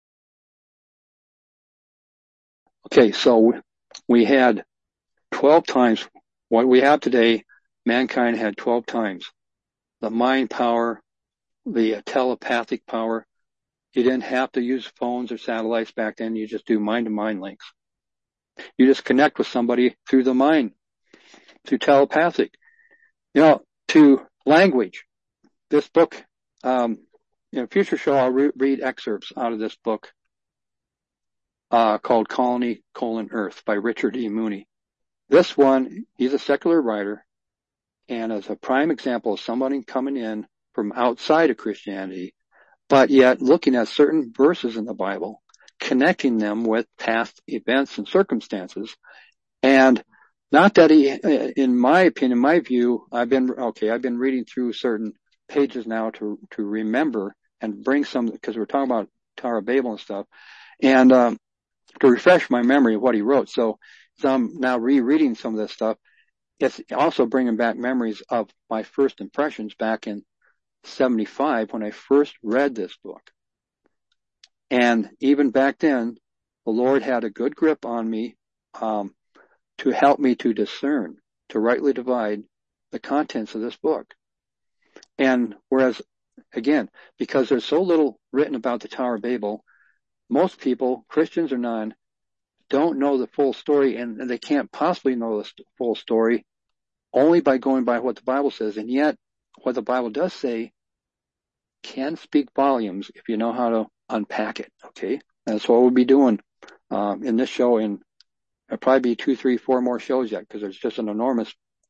Okay, so we had 12 times what we have today. Mankind had 12 times the mind power, the telepathic power. You didn't have to use phones or satellites back then. You just do mind-to-mind links. You just connect with somebody through the mind, through telepathic, to language. This book, future show, I'll read excerpts out of this book, called Colony, Earth by Richard E. Mooney. This one, he's a secular writer, and as a prime example of somebody coming in from outside of Christianity, but yet looking at certain verses in the Bible, connecting them with past events and circumstances. And not that he, in my opinion, my view, I've been reading through certain pages now to remember and bring some, because we're talking about Tower of Babel and stuff, and to refresh my memory of what he wrote. So I'm now rereading some of this stuff. It's also bringing back memories of my first impressions back in 1975 when I first read this book. And even back then, the Lord had a good grip on me to help me to discern, to rightly divide the contents of this book. And whereas, again, because there's so little written about the Tower of Babel, most people, Christians or non, don't know the full story, and they can't possibly know the full story only by going by what the Bible says. And yet, what the Bible does say can speak volumes if you know how to unpack it, okay? That's what we'll be doing in this show, and there'll probably be 2, 3, 4 more shows yet, because there's just an enormous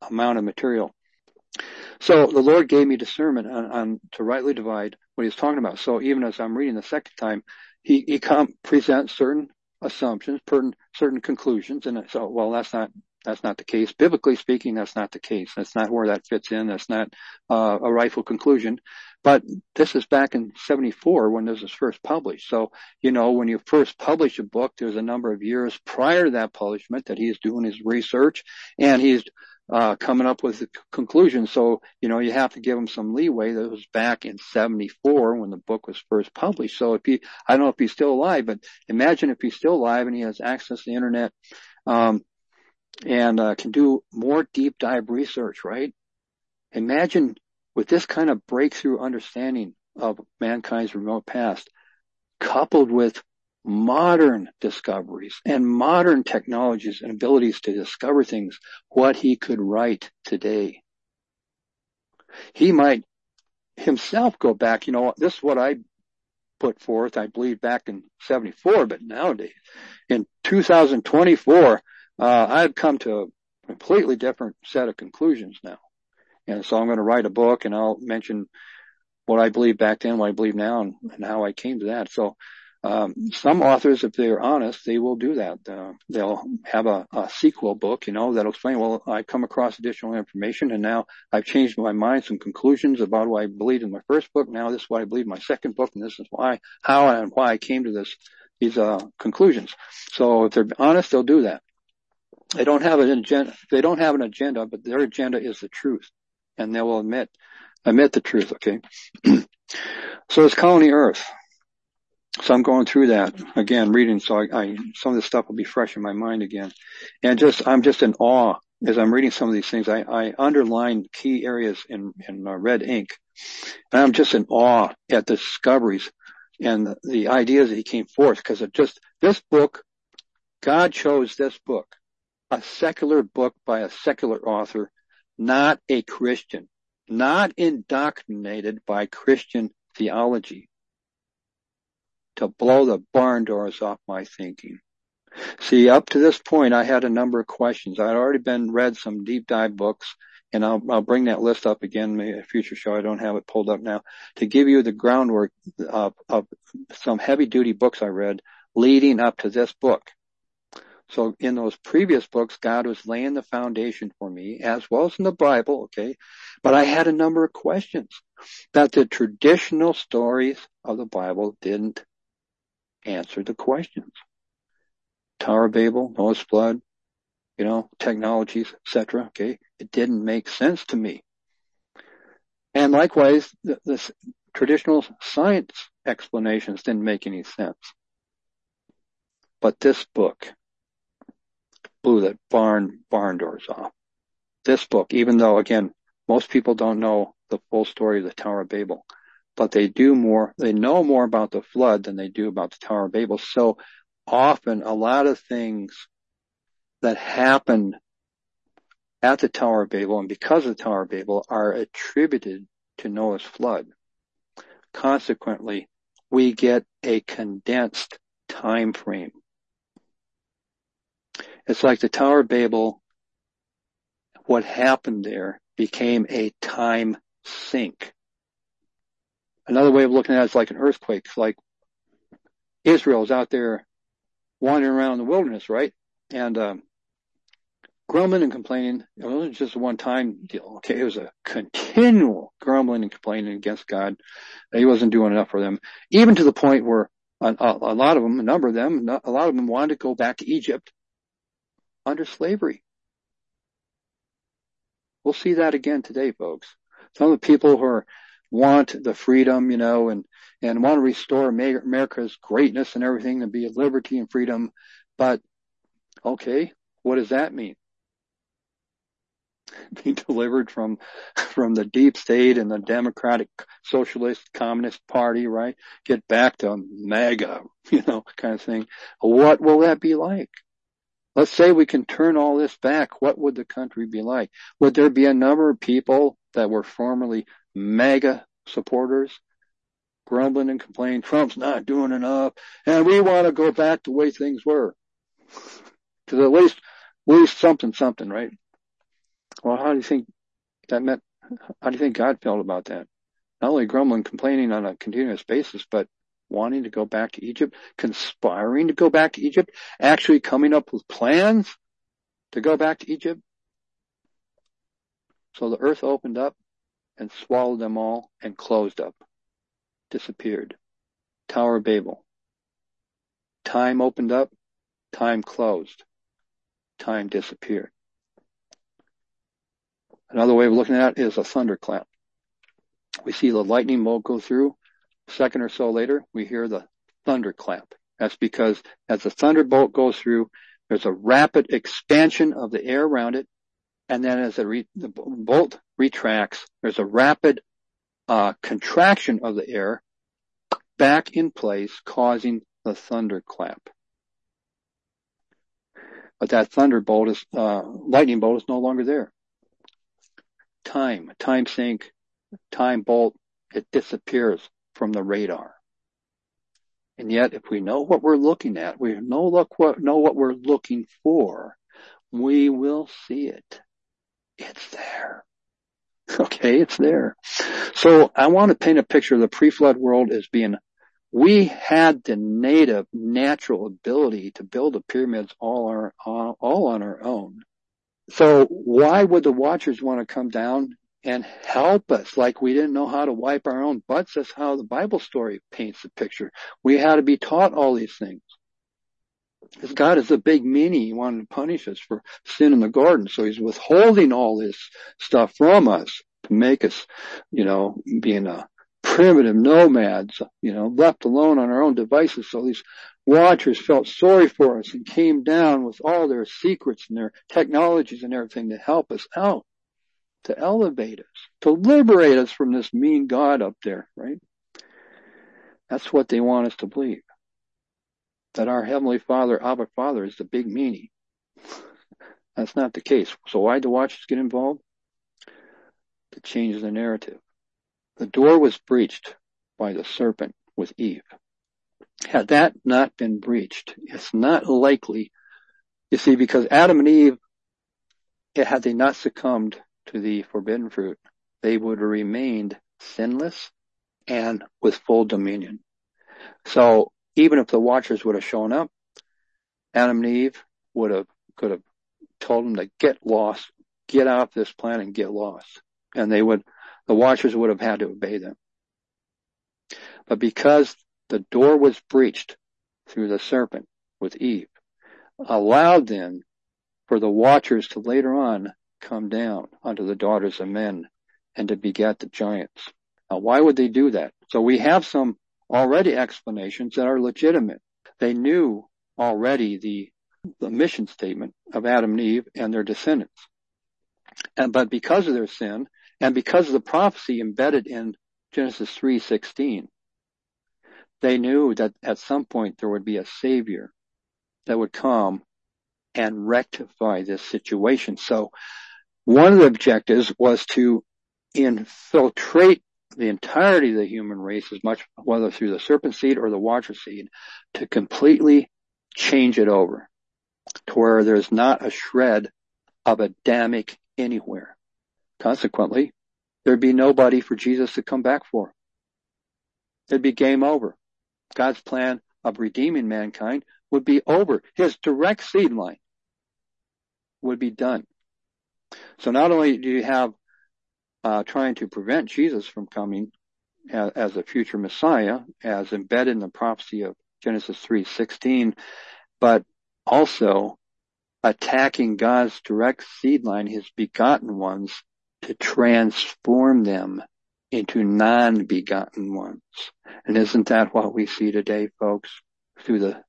amount of material. So the Lord gave me discernment on to rightly divide what he's talking about. So even as I'm reading the second time, he presents certain assumptions, certain conclusions, and so, well, that's not the case. Biblically speaking, that's not the case. That's not where that fits in. That's not a rightful conclusion. But this is back in 1974 when this was first published. So, when you first publish a book, there's a number of years prior to that publishment that he's doing his research, and he's coming up with the conclusion. So, you have to give him some leeway. That was back in 1974 when the book was first published. So I don't know if he's still alive, but imagine if he's still alive and he has access to the internet, and can do more deep dive research, right? Imagine with this kind of breakthrough understanding of mankind's remote past, coupled with modern discoveries and modern technologies and abilities to discover things, what he could write today. He might himself go back, this is what I put forth, I believe, back in 1974, but nowadays, in 2024, I've come to a completely different set of conclusions now. And so I'm going to write a book, and I'll mention what I believed back then, what I believe now, and how I came to that. So some authors, if they're honest, they will do that. They'll have a sequel book, that'll explain, well, I've come across additional information, and now I've changed my mind, some conclusions about what I believed in my first book. Now this is what I believe in my second book, and this is how and why I came to these conclusions. So if they're honest, they'll do that. They don't have an agenda, but their agenda is the truth, and they will admit the truth. Okay. So it's Colony Earth. So I'm going through that again, reading. So some of this stuff will be fresh in my mind again, and I'm just in awe as I'm reading some of these things. I underline key areas in red ink, and I'm just in awe at the discoveries and the ideas that he came forth, because of just this book. God chose this book, a secular book by a secular author, not a Christian, not indoctrinated by Christian theology, to blow the barn doors off my thinking. See, up to this point, I had a number of questions. I'd already read some deep dive books, and I'll bring that list up again in a future show. I don't have it pulled up now, to give you the groundwork of some heavy duty books I read leading up to this book. So in those previous books, God was laying the foundation for me, as well as in the Bible, okay? But I had a number of questions that the traditional stories of the Bible didn't answer the questions. Tower of Babel, Noah's flood, technologies, etc. Okay, it didn't make sense to me. And likewise, the traditional science explanations didn't make any sense. But this book blew the barn doors off. This book, even though, again, most people don't know the full story of the Tower of Babel, but they know more about the flood than they do about the Tower of Babel. So often a lot of things that happened at the Tower of Babel and because of the Tower of Babel are attributed to Noah's flood. Consequently, we get a condensed time frame. It's like the Tower of Babel, what happened there became a time sink. Another way of looking at it is like an earthquake. It's like Israel's out there wandering around in the wilderness, right? And grumbling and complaining. It wasn't just a one-time deal. Okay, it was a continual grumbling and complaining against God. He wasn't doing enough for them, a lot of them wanted to go back to Egypt under slavery. We'll see that again today, folks. Some of the people who want the freedom, and want to restore America's greatness and everything, and be at liberty and freedom. But, okay, what does that mean? Be delivered from the deep state and the Democratic Socialist Communist Party, right? Get back to MAGA, kind of thing. What will that be like? Let's say we can turn all this back. What would the country be like? Would there be a number of people that were formerly MAGA supporters grumbling and complaining, Trump's not doing enough, and we want to go back to the way things were? To at least something, right? Well, how do you think that meant? How do you think God felt about that? Not only grumbling, complaining on a continuous basis, but wanting to go back to Egypt, conspiring to go back to Egypt, actually coming up with plans to go back to Egypt. So the earth opened up and swallowed them all and closed up, disappeared. Tower of Babel. Time opened up, time closed, time disappeared. Another way of looking at it is a thunderclap. We see the lightning bolt go through. A second or so later, we hear the thunderclap. That's because as the thunderbolt goes through, there's a rapid expansion of the air around it. And then as the bolt retracts, there's a rapid contraction of the air back in place, causing the thunderclap. But that thunderbolt is, lightning bolt is no longer there. Time sink, time bolt, it disappears from the radar. And yet, if we know what we're looking at, we know what we're looking for, we will see it. It's there. Okay, it's there. So I want to paint a picture of the pre-flood world as being, we had the native, natural ability to build the pyramids all on our own. So why would the Watchers want to come down and help us like we didn't know how to wipe our own butts? That's how the Bible story paints the picture. We had to be taught all these things. Because God is a big meanie. He wanted to punish us for sin in the garden. So he's withholding all this stuff from us to make us, being a primitive nomads, left alone on our own devices. So these Watchers felt sorry for us and came down with all their secrets and their technologies and everything to help us out, to elevate us, to liberate us from this mean God up there, right? That's what they want us to believe. That our Heavenly Father, Abba Father, is the big meanie. That's not the case. So why did the Watchers get involved? To change the narrative. The door was breached by the serpent with Eve. Had that not been breached, it's not likely, you see, because Adam and Eve, had they not succumbed to the forbidden fruit, they would have remained sinless and with full dominion. So even if the Watchers would have shown up, Adam and Eve could have told them to get lost, get off this planet and get lost. And the Watchers would have had to obey them. But because the door was breached through the serpent with Eve, allowed then for the Watchers to later on come down unto the daughters of men and to beget the giants. Now, why would they do that? So we have some already explanations that are legitimate. They knew already the mission statement of Adam and Eve and their descendants. But because of their sin and because of the prophecy embedded in Genesis 3:16, they knew that at some point there would be a Savior that would come and rectify this situation. So one of the objectives was to infiltrate the entirety of the human race, as much whether through the serpent seed or the Watcher seed, to completely change it over to where there's not a shred of Adamic anywhere. Consequently, there'd be nobody for Jesus to come back for. It'd be game over. God's plan of redeeming mankind would be over. His direct seed line would be done. So not only do you have trying to prevent Jesus from coming as a future Messiah, as embedded in the prophecy of Genesis 3:16, but also attacking God's direct seed line, his begotten ones, to transform them into non-begotten ones. And isn't that what we see today, folks? Through the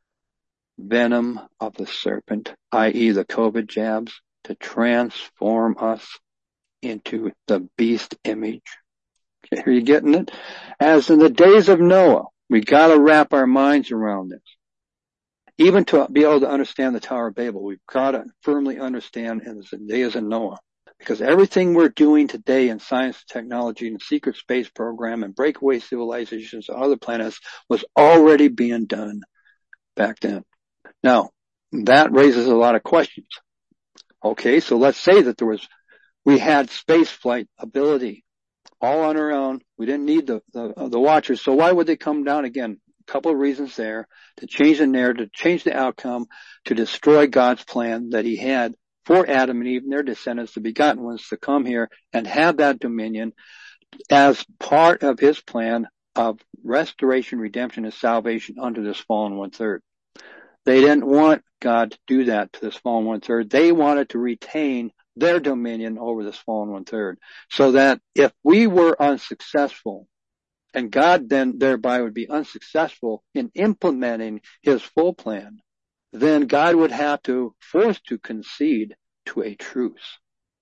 venom of the serpent, i.e. the COVID jabs, to transform us into the beast image. Okay, are you getting it? As in the days of Noah, we gotta wrap our minds around this. Even to be able to understand the Tower of Babel, we've gotta firmly understand in the days of Noah. Because everything we're doing today in science and technology and the secret space program and breakaway civilizations on other planets was already being done back then. Now, that raises a lot of questions. Okay, so let's say that we had space flight ability all on our own. We didn't need the watchers. So why would they come down again? A couple of reasons there: to change the narrative, to change the outcome, to destroy God's plan that he had for Adam and Eve and their descendants, the begotten ones, to come here and have that dominion as part of his plan of restoration, redemption, and salvation under this fallen one-third. They didn't want God to do that to this fallen one-third. They wanted to retain their dominion over this fallen one-third, so that if we were unsuccessful, and God then thereby would be unsuccessful in implementing his full plan, then God would have to force to concede to a truce,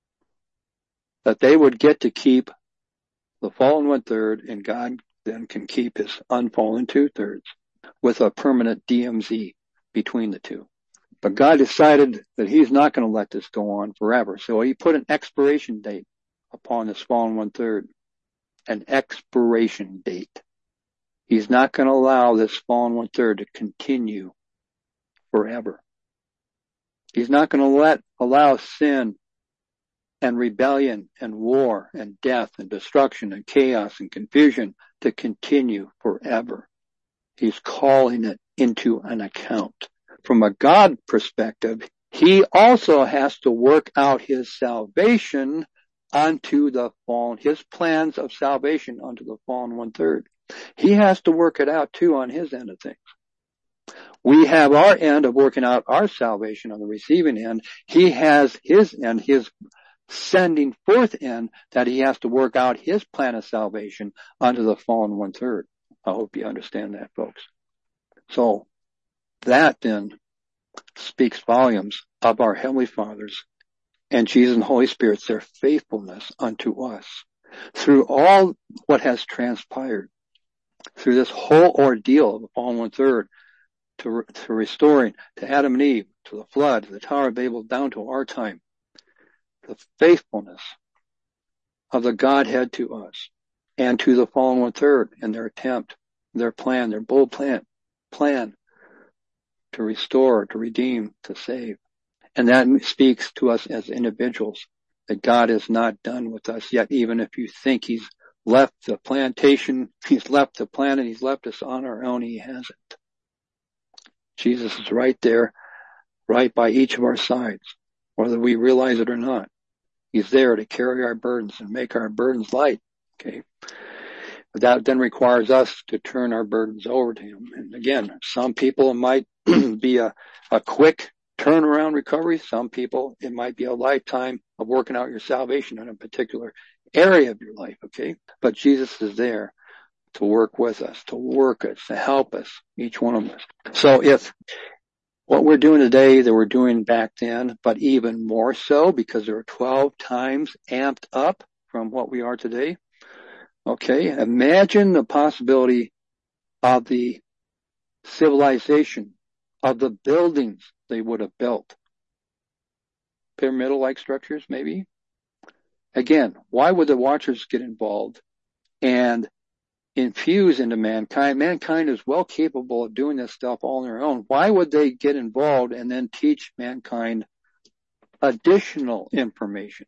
that they would get to keep the fallen one-third, and God then can keep his unfallen two-thirds with a permanent DMZ between the two. But God decided that he's not going to let this go on forever. So he put an expiration date upon this fallen one-third. An expiration date. He's not going to allow this fallen one-third to continue forever. He's not going to allow sin and rebellion and war and death and destruction and chaos and confusion to continue forever. He's calling it into an account. From a God perspective, he also has to work out his salvation unto the fallen, his plans of salvation unto the fallen one-third. He has to work it out too on his end of things. We have our end of working out our salvation on the receiving end. He has his end, his sending forth end, that he has to work out his plan of salvation unto the fallen one-third. I hope you understand that, folks. So that then speaks volumes of our Heavenly Father's and Jesus and Holy Spirit's, their faithfulness unto us through all what has transpired, through this whole ordeal of the fallen one-third, to restoring, to Adam and Eve, to the flood, to the Tower of Babel, down to our time. The faithfulness of the Godhead to us and to the fallen one-third and their attempt, their plan, their bold plan to restore, to redeem, to save. And that speaks to us as individuals, that God is not done with us yet, even if you think he's left the plantation, he's left the planet, he's left us on our own, he hasn't. Jesus is right there, right by each of our sides, whether we realize it or not. He's there to carry our burdens and make our burdens light. Okay. But that then requires us to turn our burdens over to him. And again, some people it might be a quick turnaround recovery. Some people it might be a lifetime of working out your salvation in a particular area of your life. Okay. But Jesus is there to work with us, to work us, to help us, each one of us. So if what we're doing today that we're doing back then, but even more so because they're 12 times amped up from what we are today. Okay, imagine the possibility of the civilization, of the buildings they would have built. Pyramidal-like structures, maybe. Again, why would the Watchers get involved and infuse into mankind? Mankind is well capable of doing this stuff all on their own. Why would they get involved and then teach mankind additional information?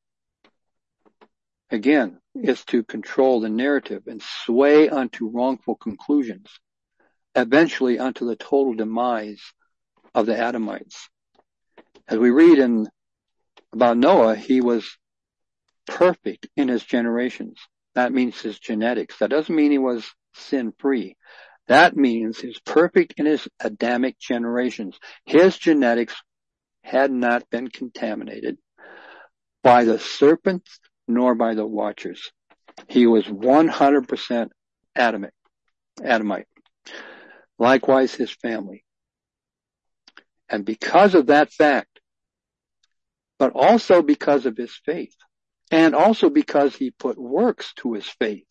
Again, it's to control the narrative and sway unto wrongful conclusions, eventually unto the total demise of the Adamites. As we read about Noah, he was perfect in his generations. That means his genetics. That doesn't mean he was sin-free. That means he was perfect in his Adamic generations. His genetics had not been contaminated by the serpents nor by the Watchers. He was 100% Adamite. Likewise, his family. And because of that fact, but also because of his faith, and also because he put works to his faith,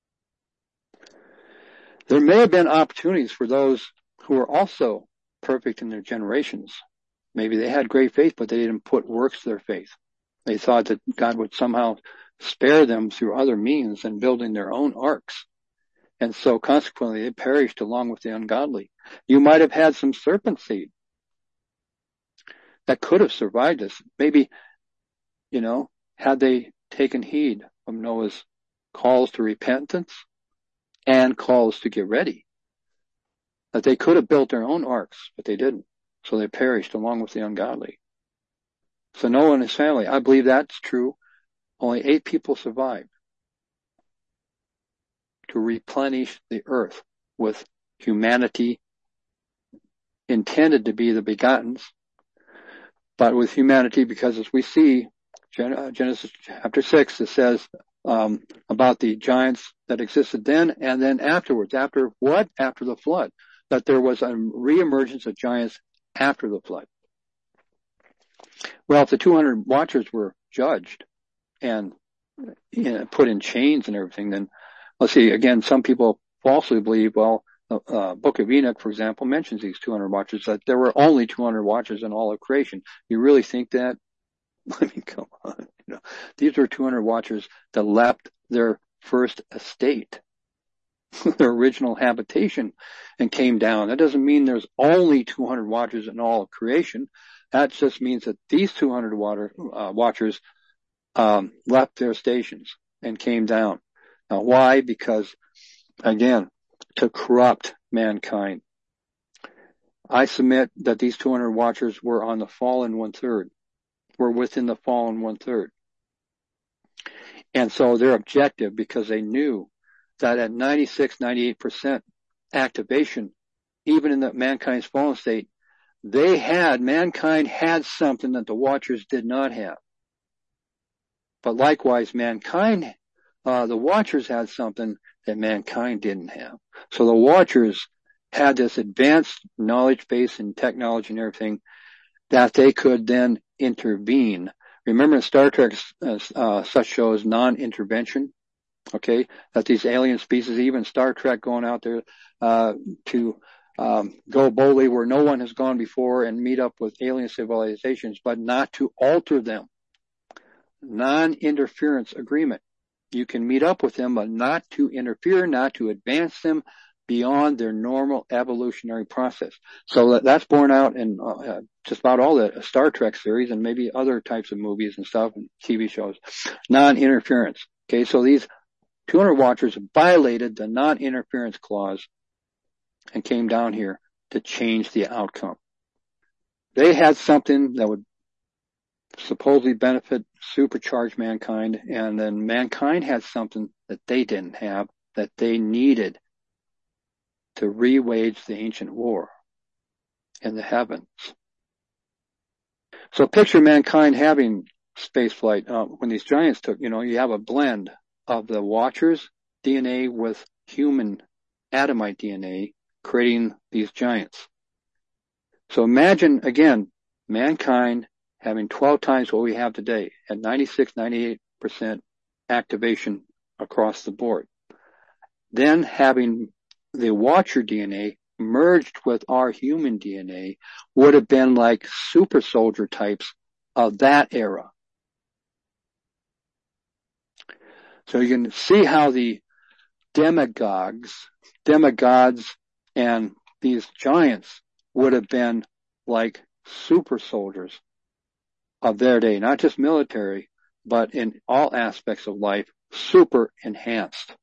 there may have been opportunities for those who were also perfect in their generations. Maybe they had great faith, but they didn't put works to their faith. They thought that God would somehow spare them through other means and building their own arks. And so consequently, they perished along with the ungodly. You might have had some serpent seed. that could have survived this. Maybe, had they taken heed of Noah's calls to repentance and calls to get ready, that they could have built their own arks, but they didn't. So they perished along with the ungodly. So Noah and his family, I believe that's true. Only 8 people survived to replenish the earth with humanity intended to be the begottens, but with humanity, because as we see, Genesis chapter 6, it says about the giants that existed then and then afterwards. After what? After the flood. That there was a reemergence of giants after the flood. Well, if the 200 watchers were judged and put in chains and everything, then let's see, again, some people falsely believe, well, Book of Enoch, for example, mentions these 200 watchers, that there were only 200 watchers in all of creation. You really think that? I mean, come on. These were 200 watchers that left their first estate, their original habitation, and came down. That doesn't mean there's only 200 watchers in all of creation. That just means that these 200 watchers left their stations and came down. Now, why? Because, again, to corrupt mankind. I submit that these 200 watchers were on the fallen 1/3, were within the fallen 1/3. And so their objective, because they knew that at 96, 98% activation, even in the mankind's fallen state, mankind had something that the watchers did not have. But likewise, the watchers had something that mankind didn't have. So the watchers had this advanced knowledge base and technology and everything that they could then intervene. Remember in Star Trek, such shows non-intervention, okay? That these alien species, even Star Trek going out there to go boldly where no one has gone before and meet up with alien civilizations, but not to alter them. Non-interference agreement. You can meet up with them, but not to interfere, not to advance them beyond their normal evolutionary process. So that's borne out in just about all the Star Trek series and maybe other types of movies and stuff and TV shows. Non-interference. Okay, so these 200 watchers violated the non-interference clause and came down here to change the outcome. They had something that would supposedly benefit, supercharge mankind, and then mankind had something that they didn't have, that they needed to re-wage the ancient war in the heavens. So picture mankind having space flight. When these giants took, you have a blend of the watchers' DNA with human Adamite DNA creating these giants. So imagine, again, mankind having 12 times what we have today at 96, 98% activation across the board. Then having the watcher DNA merged with our human DNA would have been like super soldier types of that era. So you can see how the demigods, and these giants would have been like super soldiers of their day, not just military, but in all aspects of life, super enhanced.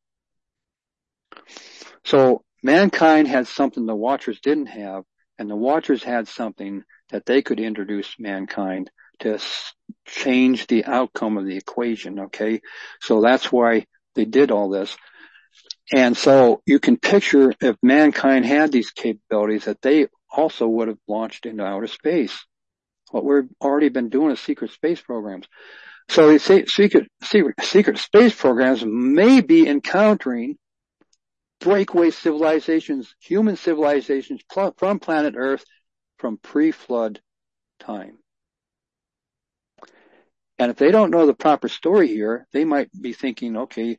So mankind had something the watchers didn't have, and the watchers had something that they could introduce mankind to change the outcome of the equation, okay? So that's why they did all this. And so you can picture if mankind had these capabilities that they also would have launched into outer space. What we've already been doing is secret space programs. So these secret space programs may be encountering breakaway civilizations, human civilizations from planet Earth from pre-flood time. And if they don't know the proper story here, they might be thinking, okay,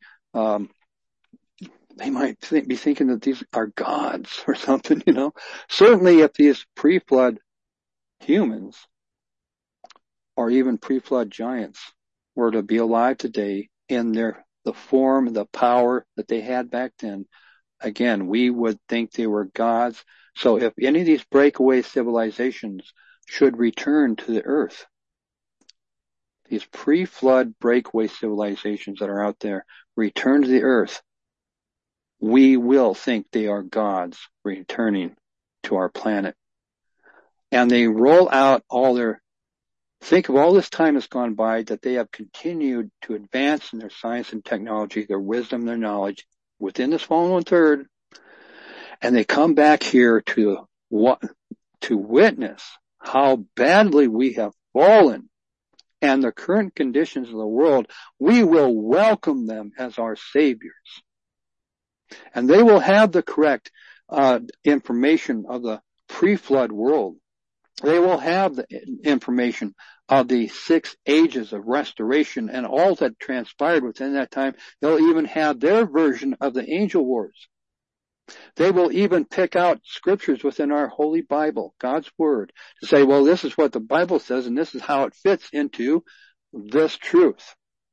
they might be thinking that these are gods or something, Certainly if these pre-flood humans or even pre-flood giants were to be alive today in the form, the power that they had back then, again, we would think they were gods. So if any of these breakaway civilizations should return to the earth. These pre-flood breakaway civilizations that are out there return to the earth. We will think they are gods returning to our planet. And they roll out think of all this time that's gone by that they have continued to advance in their science and technology, their wisdom, their knowledge within this fallen one-third. And they come back here to witness how badly we have fallen and the current conditions of the world. We will welcome them as our saviors. And they will have the correct information of the pre-flood world. They will have the information of the 6 ages of restoration and all that transpired within that time. They'll even have their version of the angel wars. They will even pick out scriptures within our Holy Bible, God's Word, to say, well, this is what the Bible says and this is how it fits into this truth.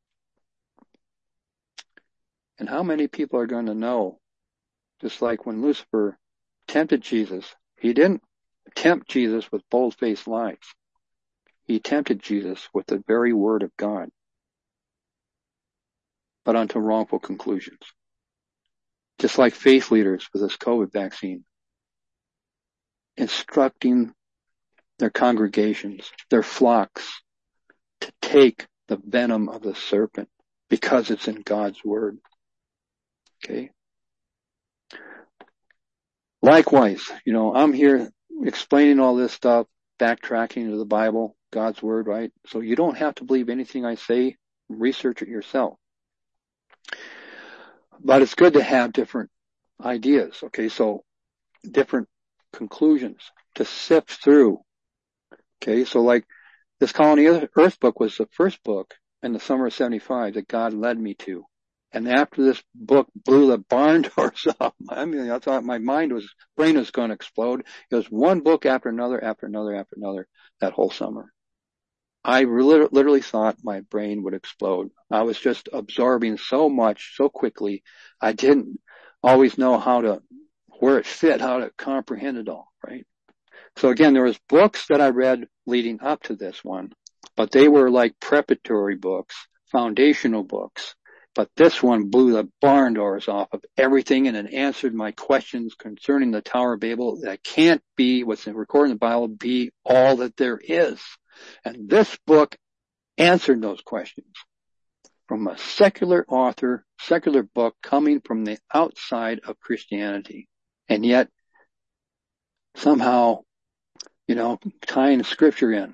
And how many people are going to know? Just like when Lucifer tempted Jesus, he didn't tempt Jesus with bold-faced lies. He tempted Jesus with the very word of God, but unto wrongful conclusions. Just like faith leaders with this COVID vaccine, instructing their congregations, their flocks, to take the venom of the serpent because it's in God's word. Okay? Likewise, I'm here explaining all this stuff, backtracking to the Bible, God's word, right? So you don't have to believe anything I say. Research it yourself. But it's good to have different ideas, okay? So different conclusions to sift through. Okay, so like this Colony Earth book was the first book in the summer of 75 that God led me to. And after this book blew the barn doors off, I thought my brain was going to explode. It was one book after another, that whole summer. I literally thought my brain would explode. I was just absorbing so much so quickly. I didn't always know where it fit, how to comprehend it all, right? So again, there was books that I read leading up to this one, but they were like preparatory books, foundational books. But this one blew the barn doors off of everything and it answered my questions concerning the Tower of Babel. That can't be what's recorded in the Bible be all that there is. And this book answered those questions from a secular author, secular book coming from the outside of Christianity. And yet, somehow, tying scripture in.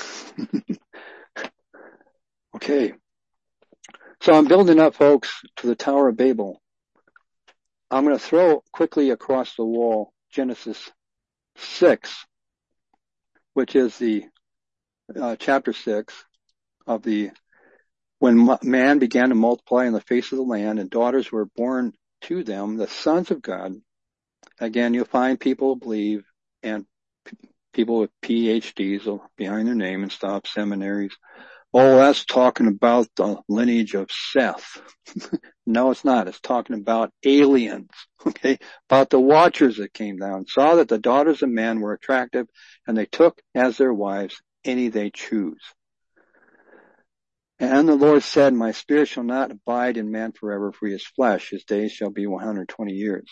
Okay. So I'm building up, folks, to the Tower of Babel. I'm going to throw quickly across the wall Genesis 6, which is the chapter 6 of when man began to multiply on the face of the land and daughters were born to them, the sons of God. Again, you'll find people believe and people with PhDs behind their name and stuff, seminaries. Oh, that's talking about the lineage of Seth. No, it's not. It's talking about aliens, okay? About the watchers that came down, saw that the daughters of men were attractive, and they took as their wives any they choose. And the Lord said, my spirit shall not abide in man forever, for his flesh, his days shall be 120 years.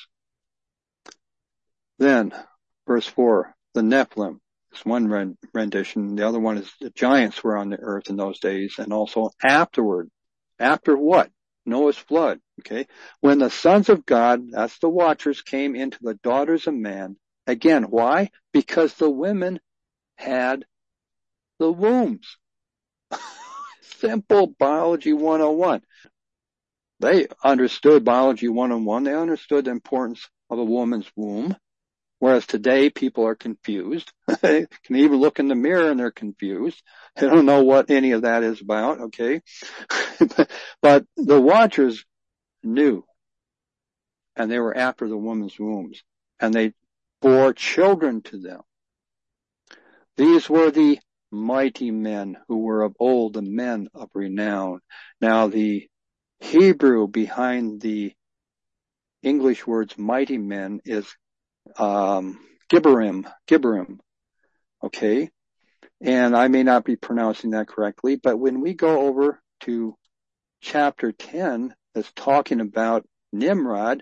Then, verse 4, the Nephilim. It's one rendition. The other one is the giants were on the earth in those days, and also afterward. After what? Noah's flood. Okay. When the sons of God, that's the watchers, came into the daughters of man. Again, why? Because the women had the wombs. Simple biology 101. They understood biology 101. They understood the importance of a woman's womb. Whereas today people are confused. They can even look in the mirror and they're confused. They don't know what any of that is about, okay? But the watchers knew. And they were after the woman's wombs. And they bore children to them. These were the mighty men who were of old, the men of renown. Now the Hebrew behind the English words mighty men is Gibberim, okay? And I may not be pronouncing that correctly, but when we go over to chapter 10, that's talking about Nimrod,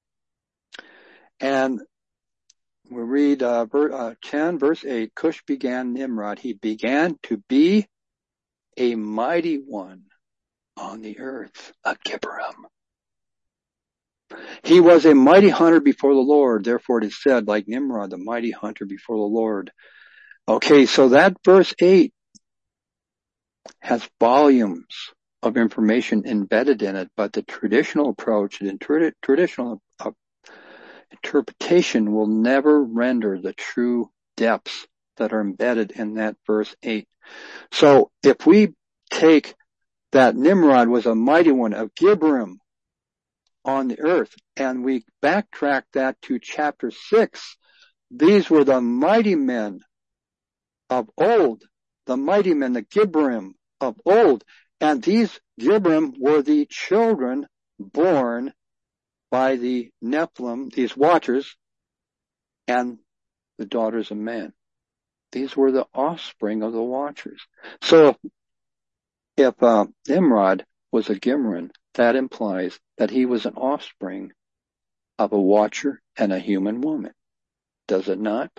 and we read 10 verse 8, Cush began Nimrod. He began to be a mighty one on the earth, a Gibberim. He was a mighty hunter before the Lord. Therefore it is said, like Nimrod, the mighty hunter before the Lord. Okay, so that verse 8 has volumes of information embedded in it, but the traditional approach and traditional interpretation will never render the true depths that are embedded in that verse 8. So if we take that Nimrod was a mighty one, of Gibberim on the earth, and we backtrack that to chapter 6, these were the mighty men of old, the mighty men, the Gibberim of old, and these Gibberim were the children born by the Nephilim, these watchers, and the daughters of man. These were the offspring of the watchers. So if Nimrod was a Gibberim, that implies that he was an offspring of a watcher and a human woman. Does it not?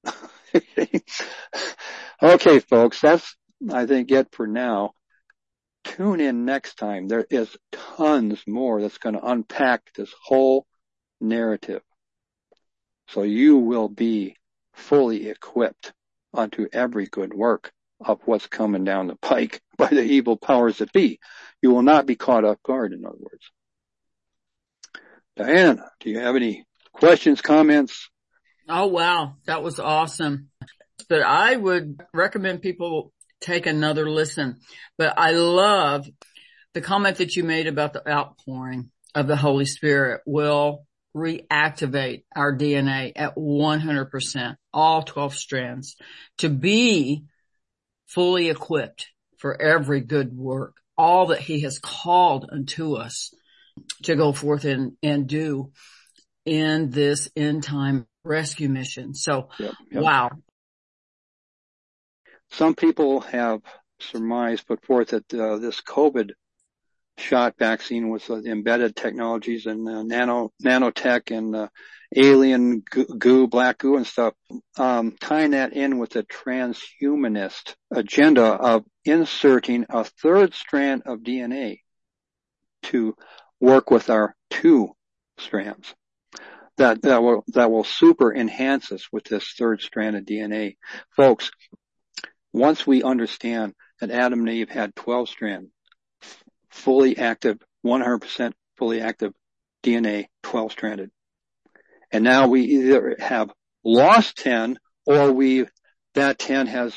Okay, folks, that's, I think, it for now. Tune in next time. There is tons more that's going to unpack this whole narrative. So you will be fully equipped unto every good work of what's coming down the pike by the evil powers that be. You will not be caught off guard, in other words. Diana, do you have any questions, comments? Oh, wow. That was awesome. But I would recommend people take another listen. But I love the comment that you made about the outpouring of the Holy Spirit will reactivate our DNA at 100%, all 12 strands, to be fully equipped for every good work, all that He has called unto us to go forth and do in this end time rescue mission. So, yep. Wow. Some people have surmised, put forth that this COVID shot vaccine with embedded technologies and nanotech and alien goo, black goo and stuff, tying that in with the transhumanist agenda of inserting a third strand of DNA to work with our two strands. That will super enhance us with this third strand of DNA. Folks, once we understand that Adam and Eve had 12 strands, fully active, 100% fully active DNA, 12 stranded. And now we either have lost 10 or that 10 has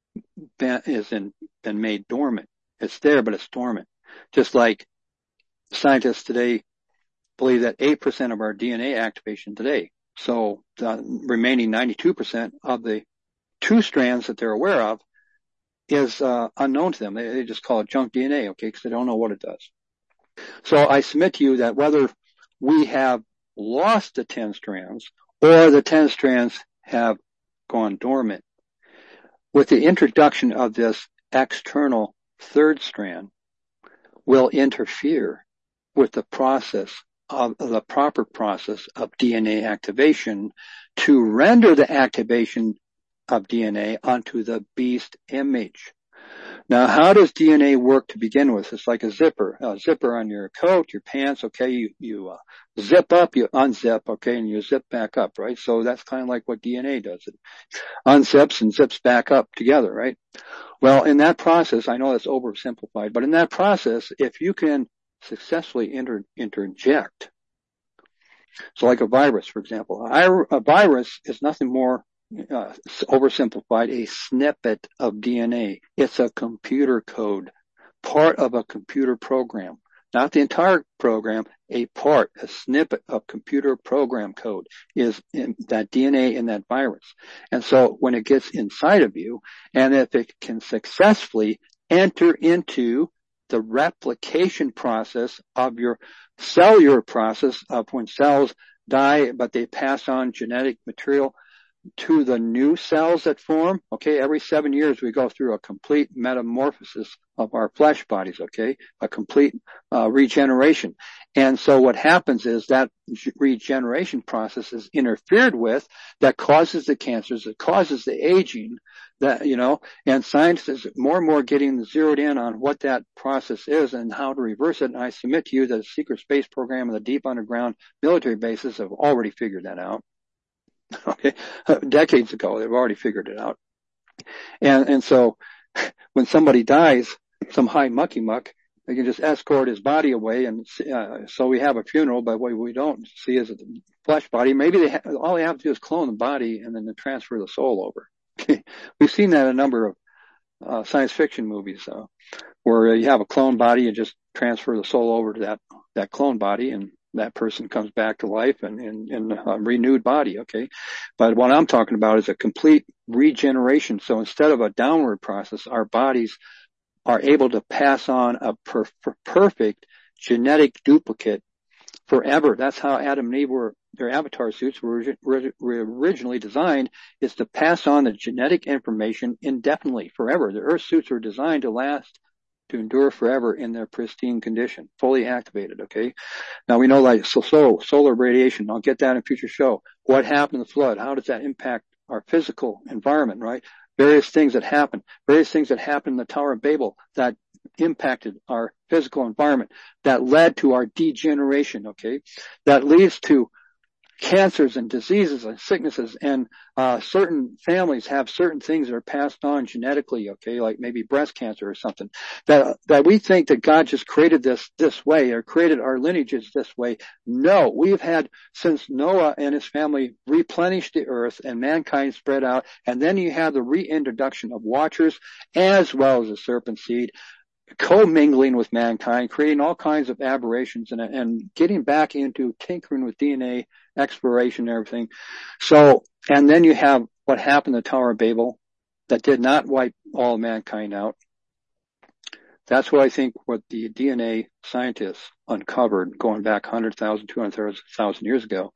been made dormant. It's there, but it's dormant. Just like scientists today believe that 8% of our DNA activation today. So the remaining 92% of the two strands that they're aware of is unknown to them. They just call it junk DNA, okay, because they don't know what it does. So I submit to you that whether we have lost the 10 strands or the 10 strands have gone dormant, with the introduction of this external third strand will interfere with the proper process of DNA activation to render the activation of DNA onto the beast image. Now, how does DNA work to begin with? It's like a zipper on your coat, your pants, okay, you zip up, you unzip, okay, and you zip back up, right? So that's kind of like what DNA does. It unzips and zips back up together, right? Well, in that process, I know that's oversimplified, but in that process, if you can successfully interject, so like a virus, for example, a virus is nothing more oversimplified, a snippet of DNA. It's a computer code, part of a computer program, not the entire program, a snippet of computer program code is in that DNA in that virus. And so when it gets inside of you, and if it can successfully enter into the replication process of your cellular process of when cells die, but they pass on genetic material, to the new cells that form. Okay, every 7 years we go through a complete metamorphosis of our flesh bodies. Okay, a complete regeneration. And so what happens is that regeneration process is interfered with, that causes the cancers, that causes the aging, that, you know, and science is more and more getting zeroed in on what that process is and how to reverse it. And I submit to you that the secret space program and the deep underground military bases have already figured that out. Okay, decades ago, they've already figured it out. And so when somebody dies, some high mucky muck, they can just escort his body away, and so we have a funeral, but what we don't see is the flesh body. Maybe all they have to do is clone the body and then they transfer the soul over. Okay. We've seen that in a number of science fiction movies, where you have a clone body, you just transfer the soul over to that clone body, and that person comes back to life and in a renewed body. Okay. But what I'm talking about is a complete regeneration. So instead of a downward process, our bodies are able to pass on a perfect genetic duplicate forever. That's how Adam and Eve their avatar suits were originally designed, is to pass on the genetic information indefinitely, forever. The Earth suits were designed to last, to endure forever in their pristine condition, fully activated. Okay. Now we know, like, solar radiation. I'll get that in a future show. What happened in the flood? How does that impact our physical environment, right? Various things that happened in the Tower of Babel that impacted our physical environment, that led to our degeneration. Okay. That leads to cancers and diseases and sicknesses, and certain families have certain things that are passed on genetically, okay, like maybe breast cancer or something, that we think that God just created this way, or created our lineages this way. No, we've had, since Noah and his family replenished the earth and mankind spread out, and then you have the reintroduction of watchers as well as the serpent seed, commingling with mankind, creating all kinds of aberrations, and getting back into tinkering with DNA exploration and everything. So, and then you have what happened in the Tower of Babel that did not wipe all of mankind out. That's what I think what the DNA scientists uncovered going back 100,000, 200,000 years ago.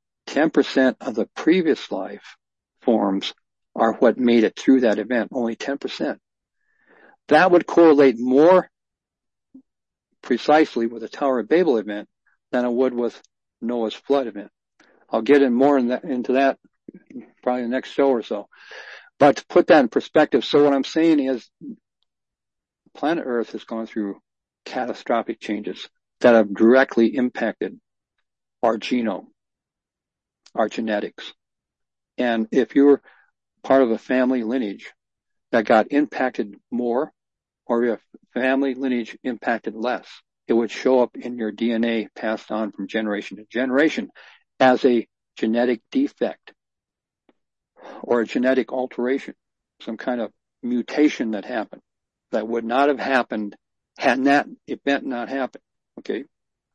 10% of the previous life forms are what made it through that event, only 10%. That would correlate more precisely with the Tower of Babel event than it would with Noah's flood event. I'll get into that probably the next show or so. But to put that in perspective, so what I'm saying is planet Earth has gone through catastrophic changes that have directly impacted our genome, our genetics. And if you're part of a family lineage that got impacted more, or your family lineage impacted less, it would show up in your DNA passed on from generation to generation as a genetic defect or a genetic alteration, some kind of mutation that happened that would not have happened had that event not happened. Okay.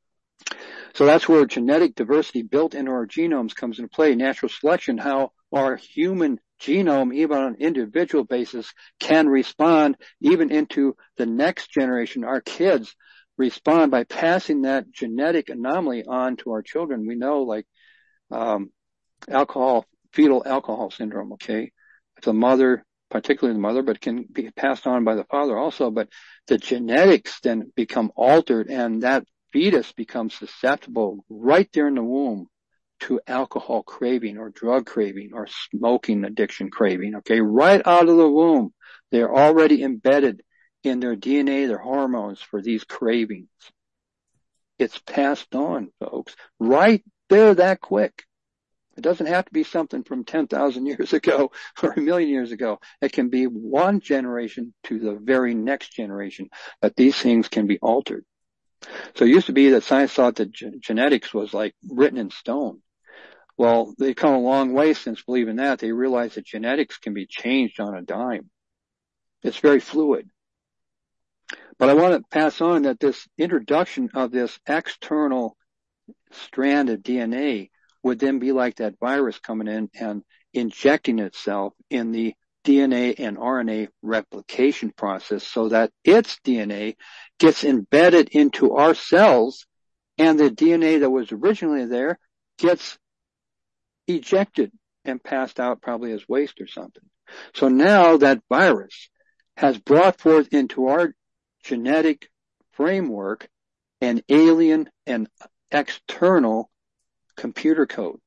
So that's where genetic diversity built into our genomes comes into play. Natural selection, how our human genome, even on an individual basis, can respond even into the next generation. Our kids respond by passing that genetic anomaly on to our children. We know, like, fetal alcohol syndrome, okay? It's a mother, particularly the mother, but it can be passed on by the father also. But the genetics then become altered, and that fetus becomes susceptible right there in the womb to alcohol craving or drug craving or smoking addiction craving, okay? Right out of the womb, they're already embedded in their DNA, their hormones for these cravings. It's passed on, folks, right there that quick. It doesn't have to be something from 10,000 years ago or a million years ago. It can be one generation to the very next generation, but these things can be altered. So it used to be that science thought that genetics was like written in stone. Well, they've come a long way since believing that. They realize that genetics can be changed on a dime. It's very fluid. But I want to pass on that this introduction of this external strand of DNA would then be like that virus coming in and injecting itself in the DNA and RNA replication process so that its DNA gets embedded into our cells, and the DNA that was originally there gets ejected and passed out probably as waste or something. So now that virus has brought forth into our genetic framework an alien and external computer code.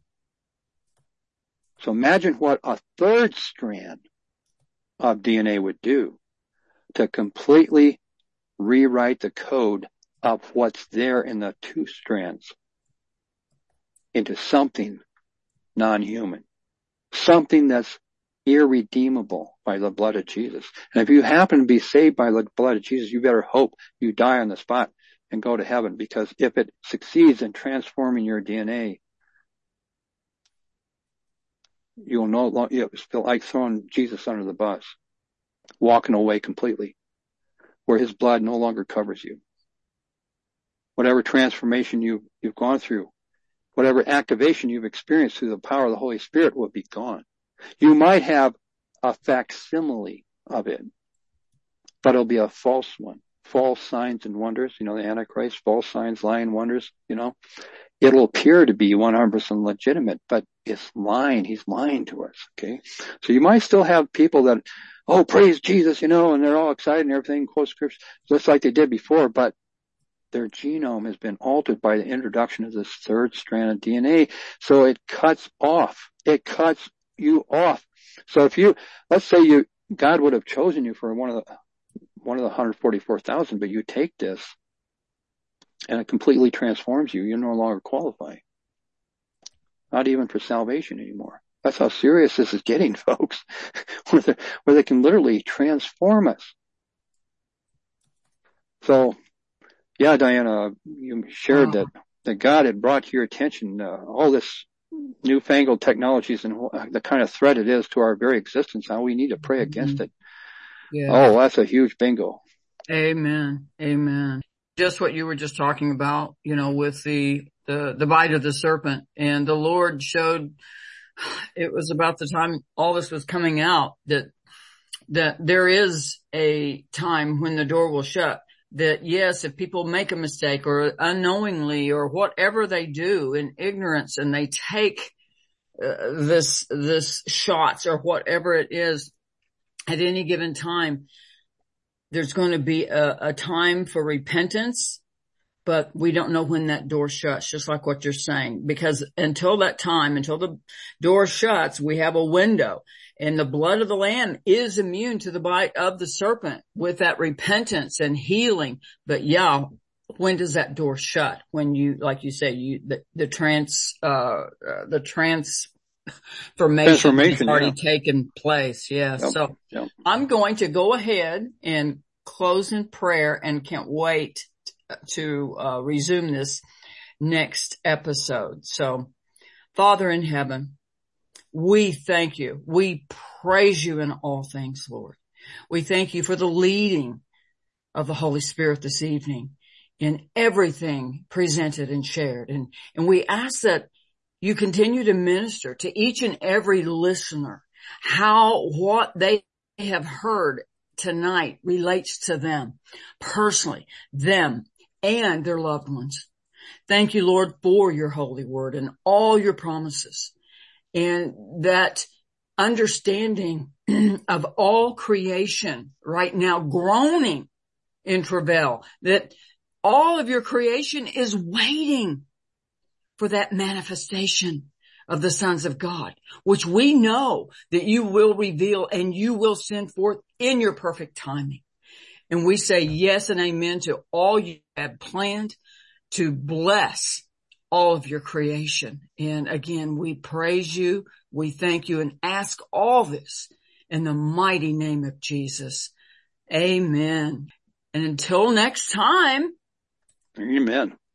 So imagine what a third strand of DNA would do to completely rewrite the code of what's there in the two strands into something non-human, something that's irredeemable by the blood of Jesus. And if you happen to be saved by the blood of Jesus, you better hope you die on the spot and go to heaven, because if it succeeds in transforming your DNA, you'll no longer, it's like throwing Jesus under the bus, walking away completely, where his blood no longer covers you. Whatever transformation you've gone through, whatever activation you've experienced through the power of the Holy Spirit will be gone. You might have a facsimile of it, but it'll be a false one. False signs and wonders, the Antichrist, false signs, lying wonders, It'll appear to be 100% legitimate, but it's lying. He's lying to us, okay? So you might still have people that, oh, praise Jesus, and they're all excited and everything, quote scripture, just like they did before, but their genome has been altered by the introduction of this third strand of DNA. So it cuts off. It cuts you off. So if let's say God would have chosen you for one of the 144,000, but you take this and it completely transforms you. You no longer qualify. Not even for salvation anymore. That's how serious this is getting, folks, where they can literally transform us. So, yeah, Diana, you shared that God had brought to your attention all this newfangled technologies and the kind of threat it is to our very existence. How we need to pray against it. Yeah. Oh, that's a huge bingo. Amen. Amen. Just what you were just talking about, with the bite of the serpent. And the Lord showed, it was about the time all this was coming out, that there is a time when the door will shut. That yes, if people make a mistake or unknowingly or whatever they do in ignorance, and they take this shots or whatever it is, at any given time, there's going to be a time for repentance, but we don't know when that door shuts, just like what you're saying, because until that time, until the door shuts, we have a window, and the blood of the Lamb is immune to the bite of the serpent with that repentance and healing. But yeah, when does that door shut? When you, like you say, the transformation has already taken place. Yeah. Yep, so I'm going to go ahead and close in prayer, and can't wait to resume this next episode. So, Father in heaven, we thank you. We praise you in all things, Lord. We thank you for the leading of the Holy Spirit this evening in everything presented and shared. And we ask that you continue to minister to each and every listener, how what they have heard tonight relates to them personally, them and their loved ones. Thank you, Lord, for your holy word and all your promises, and that understanding of all creation right now groaning in travail, that all of your creation is waiting for that manifestation of the sons of God, which we know that you will reveal and you will send forth in your perfect timing. And we say yes and amen to all you have planned to bless all of your creation. And again, we praise you, we thank you, and ask all this in the mighty name of Jesus. Amen. And until next time. Amen.